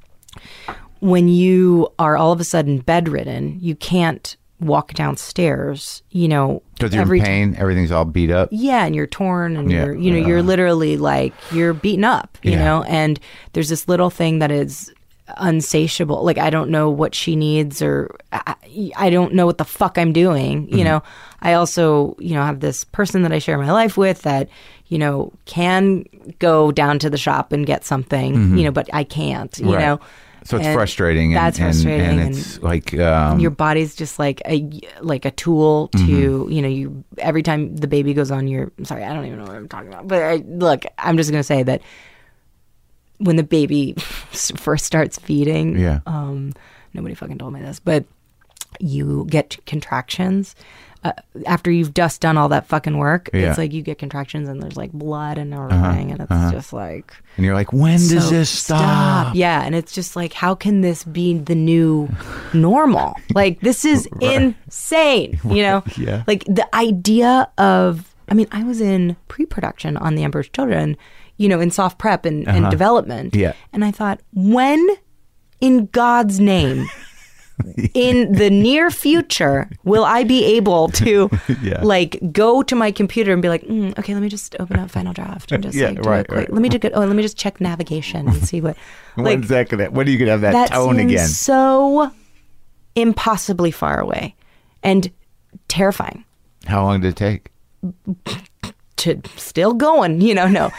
when you are all of a sudden bedridden, you can't walk downstairs. You know, Because you're every in ti- pain, everything's all beat up. yeah, and you're torn, and Yeah. you're you know you're literally like you're beaten up, you Yeah. know. And there's this little thing that is unsatiable. Like I don't know what she needs, or I, I don't know what the fuck I'm doing. Mm-hmm. You know. I also you know have this person that I share my life with that you know can go down to the shop and get something, you know, but I can't. You Mm-hmm. Right. know. So it's And frustrating. And, That's and- frustrating. And, it's like, um, your body's just like a like a tool to Mm-hmm. you know you every time the baby goes on your I'm sorry I don't even know what I'm talking about, but I, look I'm just gonna say that when the baby first starts feeding, Yeah. um nobody fucking told me this, but you get contractions uh, after you've just done all that fucking work. Yeah. It's like you get contractions and there's like blood and everything, and it's just like and you're like, when does so this stop? Yeah, and it's just like, how can this be the new normal? Like, this is insane, you know? Yeah. Like, the idea of, I mean, I was in pre-production on The Emperor's Children, you know, in soft prep and, and development. Yeah. And I thought, when in God's name, in the near future, will I be able to Yeah. like go to my computer and be like, mm, okay, let me just open up Final Draft and just Yeah, like do right, a quick, right. let me just get, oh, let me just check navigation and see what. Like, When's that gonna, when are you going to have that, that tone seems again? so impossibly far away and terrifying. How long did it take? To still going, you know, no.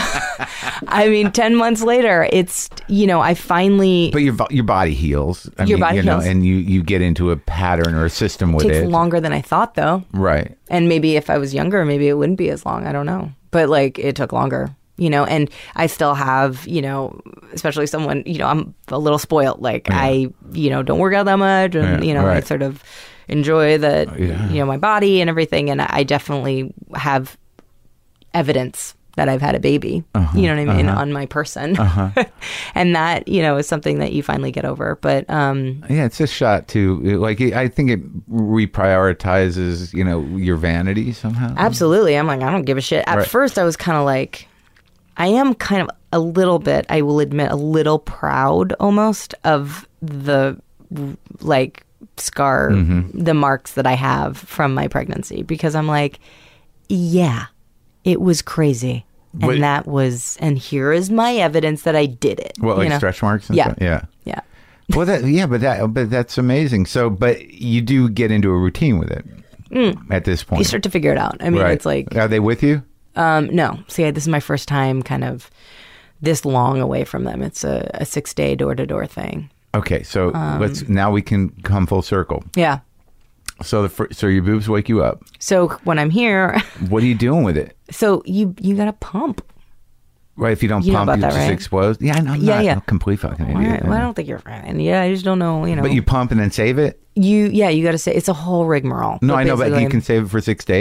I mean, ten months later, it's, you know, I finally, But your vo- your body heals. I Your mean, body you know, heals. and you, you get into a pattern or a system with takes it. longer than I thought, though. Right. And maybe if I was younger, maybe it wouldn't be as long. I don't know. But like, it took longer, you know, and I still have, you know, especially someone, you know, I'm a little spoiled. Like, I, you know, don't work out that much. And, Yeah, you know, I right. sort of enjoy the, Yeah. you know, my body and everything. And I definitely have evidence that I've had a baby, you know what I mean, on my person. And that, you know, is something that you finally get over. But, um, Yeah, it's a shot to, like, I think it reprioritizes, you know, your vanity somehow. absolutely. I'm like, I don't give a shit. At Right. first, I was kind of like, I am kind of a little bit, I will admit, a little proud almost of the, like, scar, Mm-hmm. the marks that I have from my pregnancy. Because I'm like, yeah, it was crazy. And But- that was, and here is my evidence that I did it. What, you like know? stretch marks and Yeah. stuff? Yeah. Yeah. Well, that, yeah, but that, but that's amazing. So, but you do get into a routine with it at this point. You start to figure it out. I mean, Right. it's like, Are they with you? Um, no. See, this is my first time kind of this long away from them. It's a, a six day door to door thing. Okay, so Um, let's, now we can come full circle. Yeah. So the fir- so your boobs wake you up. So when I'm here, What are you doing with it? so you you gotta pump. Right, if you don't You know pump, about it that, just right? explodes. Yeah, I know. I'm Yeah, not yeah. a complete fucking All idiot. right. Well, I don't think you're fine. Yeah, I just don't know. You know. But you pump and then save it? you yeah you got to say it's a whole rigmarole. No, But I know, but basically- you can save it for six days?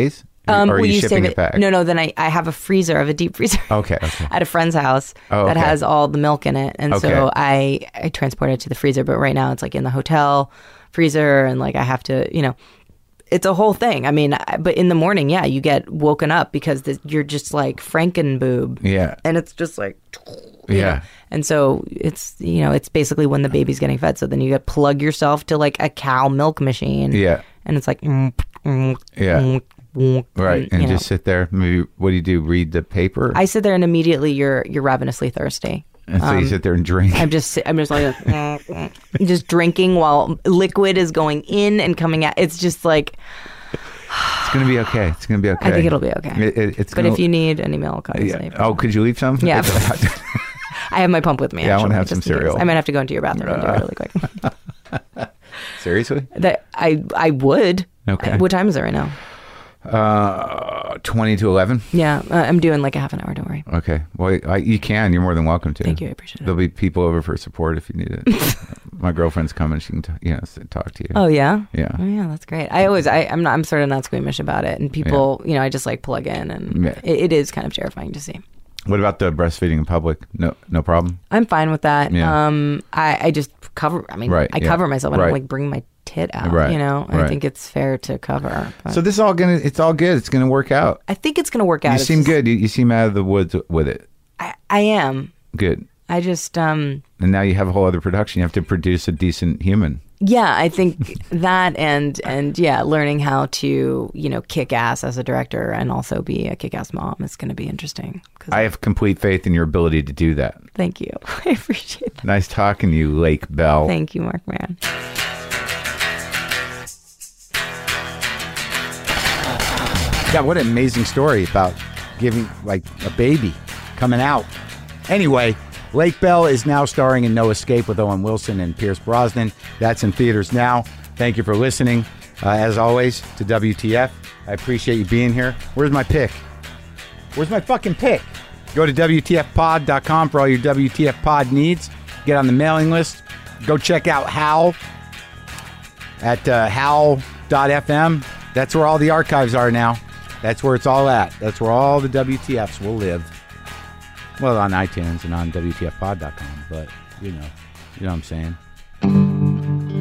Um, or are well, you, you shipping save it back? No, no. Then I, I have a freezer. I have a deep freezer. Okay, okay. At a friend's house Oh, that okay. has all the milk in it, and Okay. so I I transport it to the freezer. But right now it's like in the hotel freezer, and like I have to, you know, it's a whole thing. I mean, I, but in the morning, yeah, you get woken up because the, you're just like Frankenboob. Yeah. And it's just like, you Yeah. know. And so it's, you know, it's basically when the baby's getting fed. So then you get plug yourself to like a cow milk machine. Yeah. And it's like, mm, mm, Yeah. mm, mm, Right. And you know. just sit there. Maybe what do you do? Read the paper? I sit there and immediately you're you're ravenously thirsty. and so you sit there and drink. I'm just si- I'm just like mm, mm, just drinking while liquid is going in and coming out. It's just like It's going to be okay. It's going to be okay. I think it'll be okay. It, it, it's but gonna, if you need any milk, yeah. obviously. Oh, could you leave some? Yeah. I have my pump with me. Yeah, I wanna actually, have some just in case. cereal. I might have to go into your bathroom and do it really quick. Seriously? That I I would. Okay. What time is it right now? Uh, twenty to eleven. Yeah, uh, I'm doing like a half an hour. Don't worry. Okay. Well, I, you can. You're more than welcome to. Thank you. I appreciate it. There'll be people over for support if you need it. My girlfriend's coming. She can, t- you know, s- talk to you. Oh yeah. Yeah. Oh yeah, that's great. I always I I'm not I'm sort of not squeamish about it, and people you know I just like plug in, and Yeah. it, it is kind of terrifying to see. What about the breastfeeding in public? No, no problem. I'm fine with that. Yeah. Um, I, I just cover. I mean, Right, I yeah. cover myself. I Right. don't like bring my tit out. Right, You know, right. I think it's fair to cover. But So this is all gonna. It's all good. It's gonna work out. I think it's gonna work out. You It's seem just- good. You, you seem out of the woods with it. I, I am. Good. I just um. And now you have a whole other production. You have to produce a decent human. Yeah, I think that and and yeah, learning how to you know kick ass as a director and also be a kick ass mom is going to be interesting. 'Cause I have complete faith in your ability to do that. thank you. I appreciate that. Nice talking to you, Lake Bell. Thank you, Mark Man. Yeah, what an amazing story about giving, like, a baby coming out. Anyway, Lake Bell is now starring in No Escape with Owen Wilson and Pierce Brosnan. That's in theaters now. Thank you for listening, uh, as always, to W T F. I appreciate you being here. Where's my pick? Where's my fucking pick? Go to W T F pod dot com for all your W T F pod needs. Get on the mailing list. Go check out Howl at uh, howl dot f m. That's where all the archives are now. That's where it's all at. That's where all the W T Fs will live. Well, on iTunes and on W T F pod dot com, but, you know, you know what I'm saying.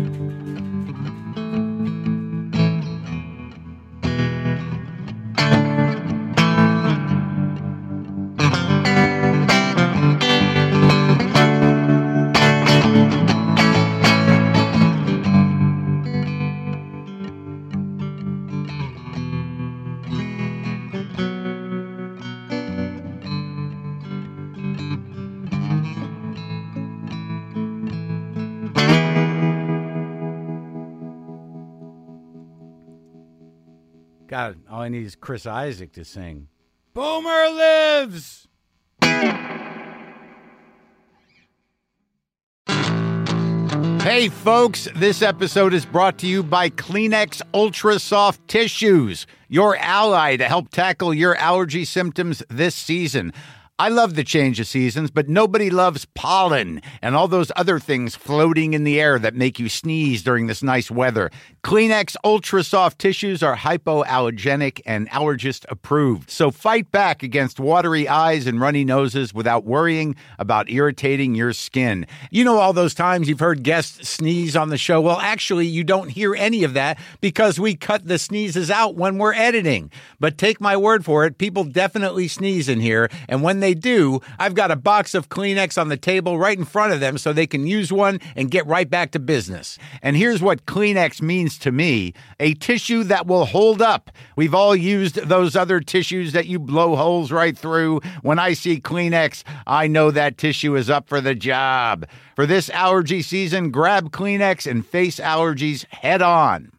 God, all I need is Chris Isaac to sing. Boomer lives! Hey, folks, this episode is brought to you by Kleenex Ultra Soft Tissues, your ally to help tackle your allergy symptoms this season. I love the change of seasons, but nobody loves pollen and all those other things floating in the air that make you sneeze during this nice weather. Kleenex Ultra Soft Tissues are hypoallergenic and allergist approved. So fight back against watery eyes and runny noses without worrying about irritating your skin. You know all those times you've heard guests sneeze on the show? Well, actually, you don't hear any of that because we cut the sneezes out when we're editing. But take my word for it, people definitely sneeze in here, and when they do, I've got a box of Kleenex on the table right in front of them so they can use one and get right back to business. And here's what Kleenex means to me: a tissue that will hold up. We've all used those other tissues that you blow holes right through. When I see Kleenex, I know that tissue is up for the job. For this allergy season, grab Kleenex and face allergies head on.